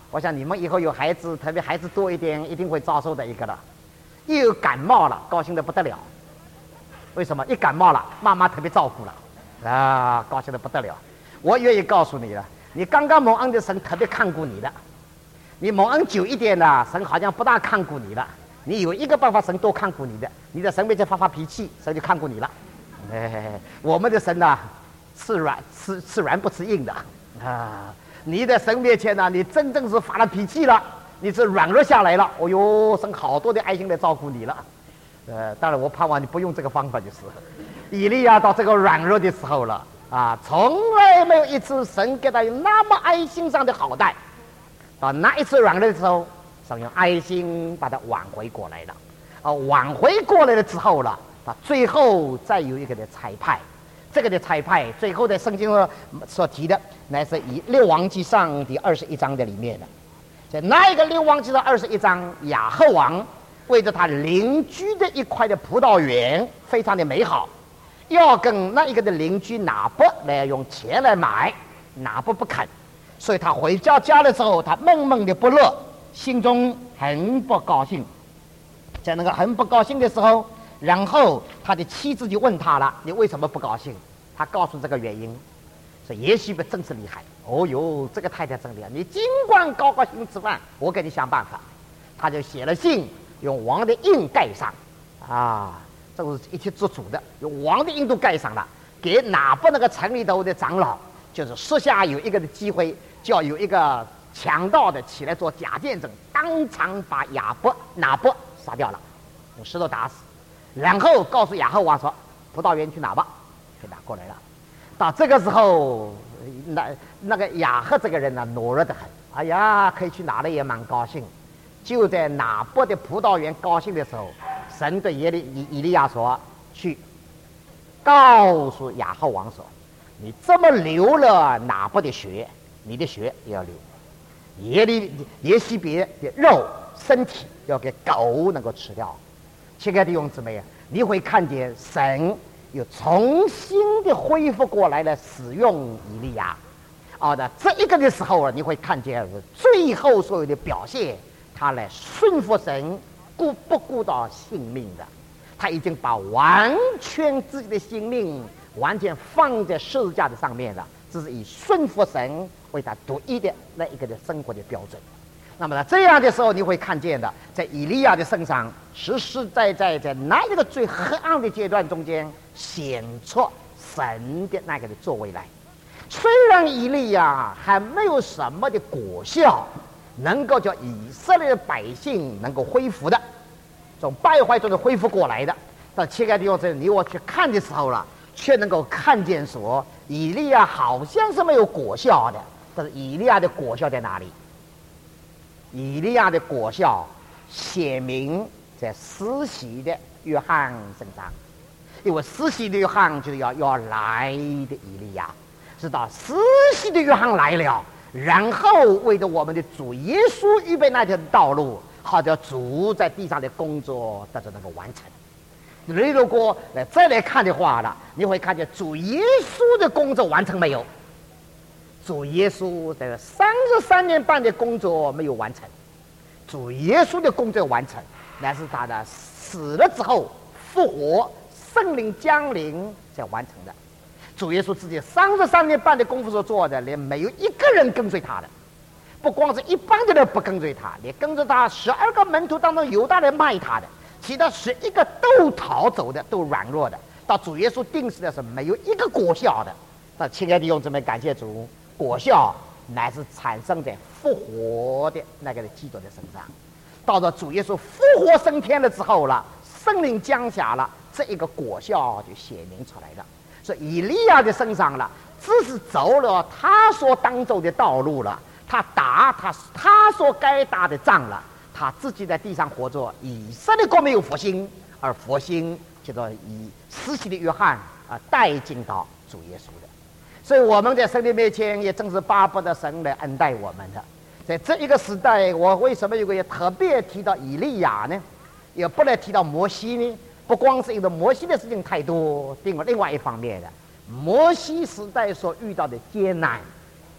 我想你们以后有孩子，特别孩子多一点，一定会遭受的一个了。一有感冒了，高兴的不得了。为什么？一感冒了，妈妈特别照顾了，啊，高兴的不得了。我愿意告诉你了，你刚刚蒙恩的神特别看顾你的，你蒙恩久一点了，神好像不大看顾你了。你有一个办法，神多看顾你的，你在神面前发发脾气，神就看顾你了。哎，我们的神呐、啊，吃软吃吃软不吃硬的啊。你在神面前呢、啊，你真正是发了脾气了，你是软弱下来了。哦哟，神好多的爱心来照顾你了。呃，当然我盼望你不用这个方法，就是以利亚到这个软弱的时候了啊，从来没有一次神给他有那么爱心上的好待。到那一次软弱的时候，神用爱心把他挽回过来了。啊，挽回过来了之后了，他最后再有一个的裁判。这个的裁判，最后在圣经上所提的，乃是以列王记上第二十一章的里面的。在那一个列王记的二十一章，亚赫王为着他邻居的一块的葡萄园，非常的美好，要跟那一个的邻居拿伯来用钱来买，拿伯不肯，所以他回到家的时候，他闷闷的不乐，心中很不高兴。在那个很不高兴的时候，然后他的妻子就问他了：“你为什么不高兴？”他告诉这个原因，说也许不真是厉害。哦哟，这个太太真厉害！你尽管高高兴兴吃饭，我给你想办法。他就写了信，用王的印盖上，啊，这个是一切做主的，用王的印都盖上了，给哪不那个城里头的长老，就是私下有一个的机会，叫有一个强盗的起来做假见证，当场把亚伯拿伯杀掉了，用石头打死。然后告诉亚赫王说：“葡萄园去拿吧，给拿过来了。”到这个时候，那那个亚赫这个人呢，懦弱得很。哎呀，可以去拿了，也蛮高兴。就在拿伯的葡萄园高兴的时候，神对耶利以以利亚说：“去告诉亚赫王说，你这么流了拿伯的血，你的血也要流。耶利耶西别的肉身体要给狗能够吃掉。”亲爱的弟兄姊妹啊，你会看见神又重新的恢复过来了，使用以利亚。哦，那这一个的时候啊，你会看见最后所有的表现，他来顺服神，顾不顾到性命的，他已经把完全自己的性命完全放在十字架的上面了。这是以顺服神为他独一的那一个的生活的标准。那么呢，这样的时候你会看见的，在以利亚的身上，实实在在在那一个最黑暗的阶段中间，显出神的那个的作为来。虽然以利亚还没有什么的果效，能够叫以色列的百姓能够恢复的，从败坏中的恢复过来的，到切开地方这你我去看的时候了，却能够看见说，以利亚好像是没有果效的，但是以利亚的果效在哪里？以利亚的果效显明在施洗的约翰身上，因为施洗的约翰就是要要来的以利亚，直到施洗的约翰来了，然后为着我们的主耶稣预备那条道路，好叫主在地上的工作得到能够完成。你如果来再来看的话了，你会看见主耶稣的工作完成没有？主耶稣在三十三年半的工作没有完成，主耶稣的工作完成，乃是他的死了之后复活，圣灵降临才完成的。主耶稣自己三十三年半的功夫所做的，连没有一个人跟随他的，不光是一般的人不跟随他，连跟着他十二个门徒当中犹大人卖他的，其他十一个都逃走的，都软弱的。到主耶稣定死的时候，没有一个果效的。那亲爱的弟兄姊妹，感谢主，果效乃是产生在复活的那个基督的身上。到了主耶稣复活升天了之后了，圣灵降下了，这一个果效就显明出来了。所以以利亚的身上了，只是走了他所当走的道路了，他打他他所该打的仗了，他自己在地上活着，以色列国没有复兴，而复兴就到以施洗的约翰啊带进到主耶稣的。所以我们在神的面前也正是巴不得神来恩待我们的。在这一个时代，我为什么有个特别提到以利亚呢？也不来提到摩西呢？不光是因为摩西的事情太多，另外另外一方面的，摩西时代所遇到的艰难，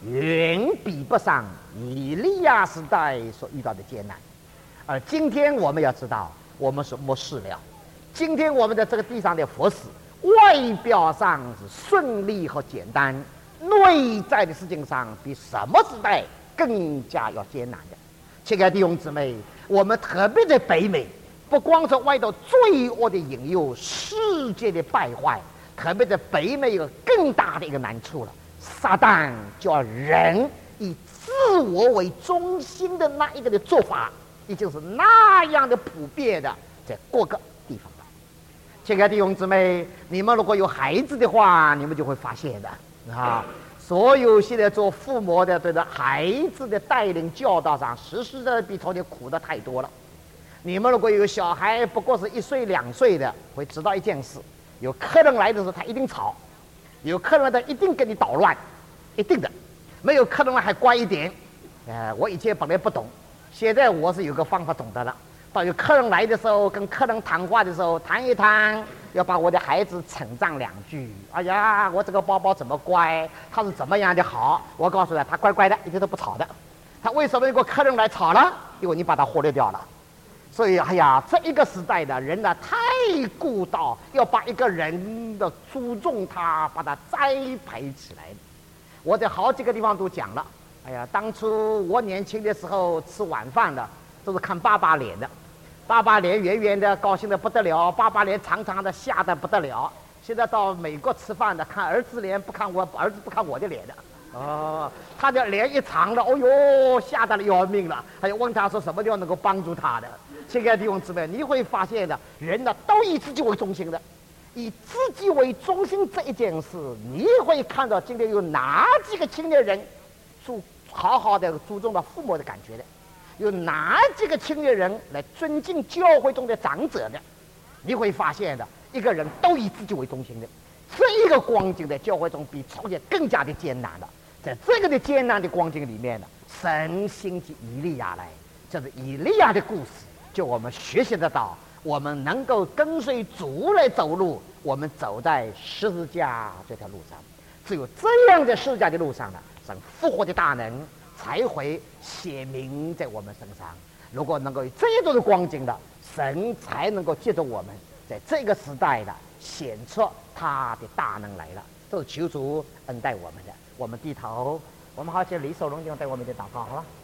远比不上以利亚时代所遇到的艰难。而今天我们要知道，我们是末世了。今天我们在这个地上的服侍，外表上是顺利和简单，内在的事情上比什么时代更加要艰难的。亲爱的弟兄姊妹，我们特别在北美，不光是外头罪恶的引诱，世界的败坏，特别在北美有更大的一个难处了。撒旦叫人以自我为中心的那一个的做法，已经是那样的普遍的，在各个地方了。亲爱的弟兄姊妹，你们如果有孩子的话，你们就会发现的啊。所有现在做父母的，对着孩子的带领教导上，实实在在比从前苦的太多了。你们如果有小孩不过是一岁两岁的，会知道一件事：有客人来的时候，他一定吵；有客人来的一定给你捣乱，一定的。没有客人来还乖一点。呃，我以前本来不懂，现在我是有个方法懂得了。到有客人来的时候，跟客人谈话的时候，谈一谈，要把我的孩子称赞两句。哎呀，我这个宝宝怎么乖，他是怎么样的好。我告诉他，他乖乖的，一点都不吵的。他为什么有个客人来吵了？因为你把他忽略掉了。所以，哎呀，这一个时代的人呢，太顾到要把一个人的注重他，把他栽培起来。我在好几个地方都讲了。哎呀，当初我年轻的时候吃晚饭的，都是看爸爸脸的。爸爸脸圆圆的，高兴的不得了；爸爸脸长长的，吓得不得了。现在到美国吃饭的，看儿子脸，不看我儿子不看我的脸的。哦，他的脸一长了，哦哟，吓得要命了。还有问他说什么地方能够帮助他的。亲爱的弟兄姊妹，你会发现的，人呢都以自己为中心的。以自己为中心这一件事，你会看到今天有哪几个青年人注好好的注重到父母的感觉的？有哪几个青年人来尊敬教会中的长者的？你会发现的，一个人都以自己为中心的。这一个光景在教会中比从前更加的艰难了。在这个的艰难的光景里面呢，神兴起以利亚来，这是以利亚的故事，就我们学习得到，我们能够跟随主来走路，我们走在十字架这条路上。只有这样的十字架的路上呢，神复活的大能才会显明在我们身上。如果能够有这种的光景的，神才能够借着我们在这个时代的显出他的大能来了。这是求主恩待我们的。我们低头，我们好像李守龙弟兄带我们的祷告，好了。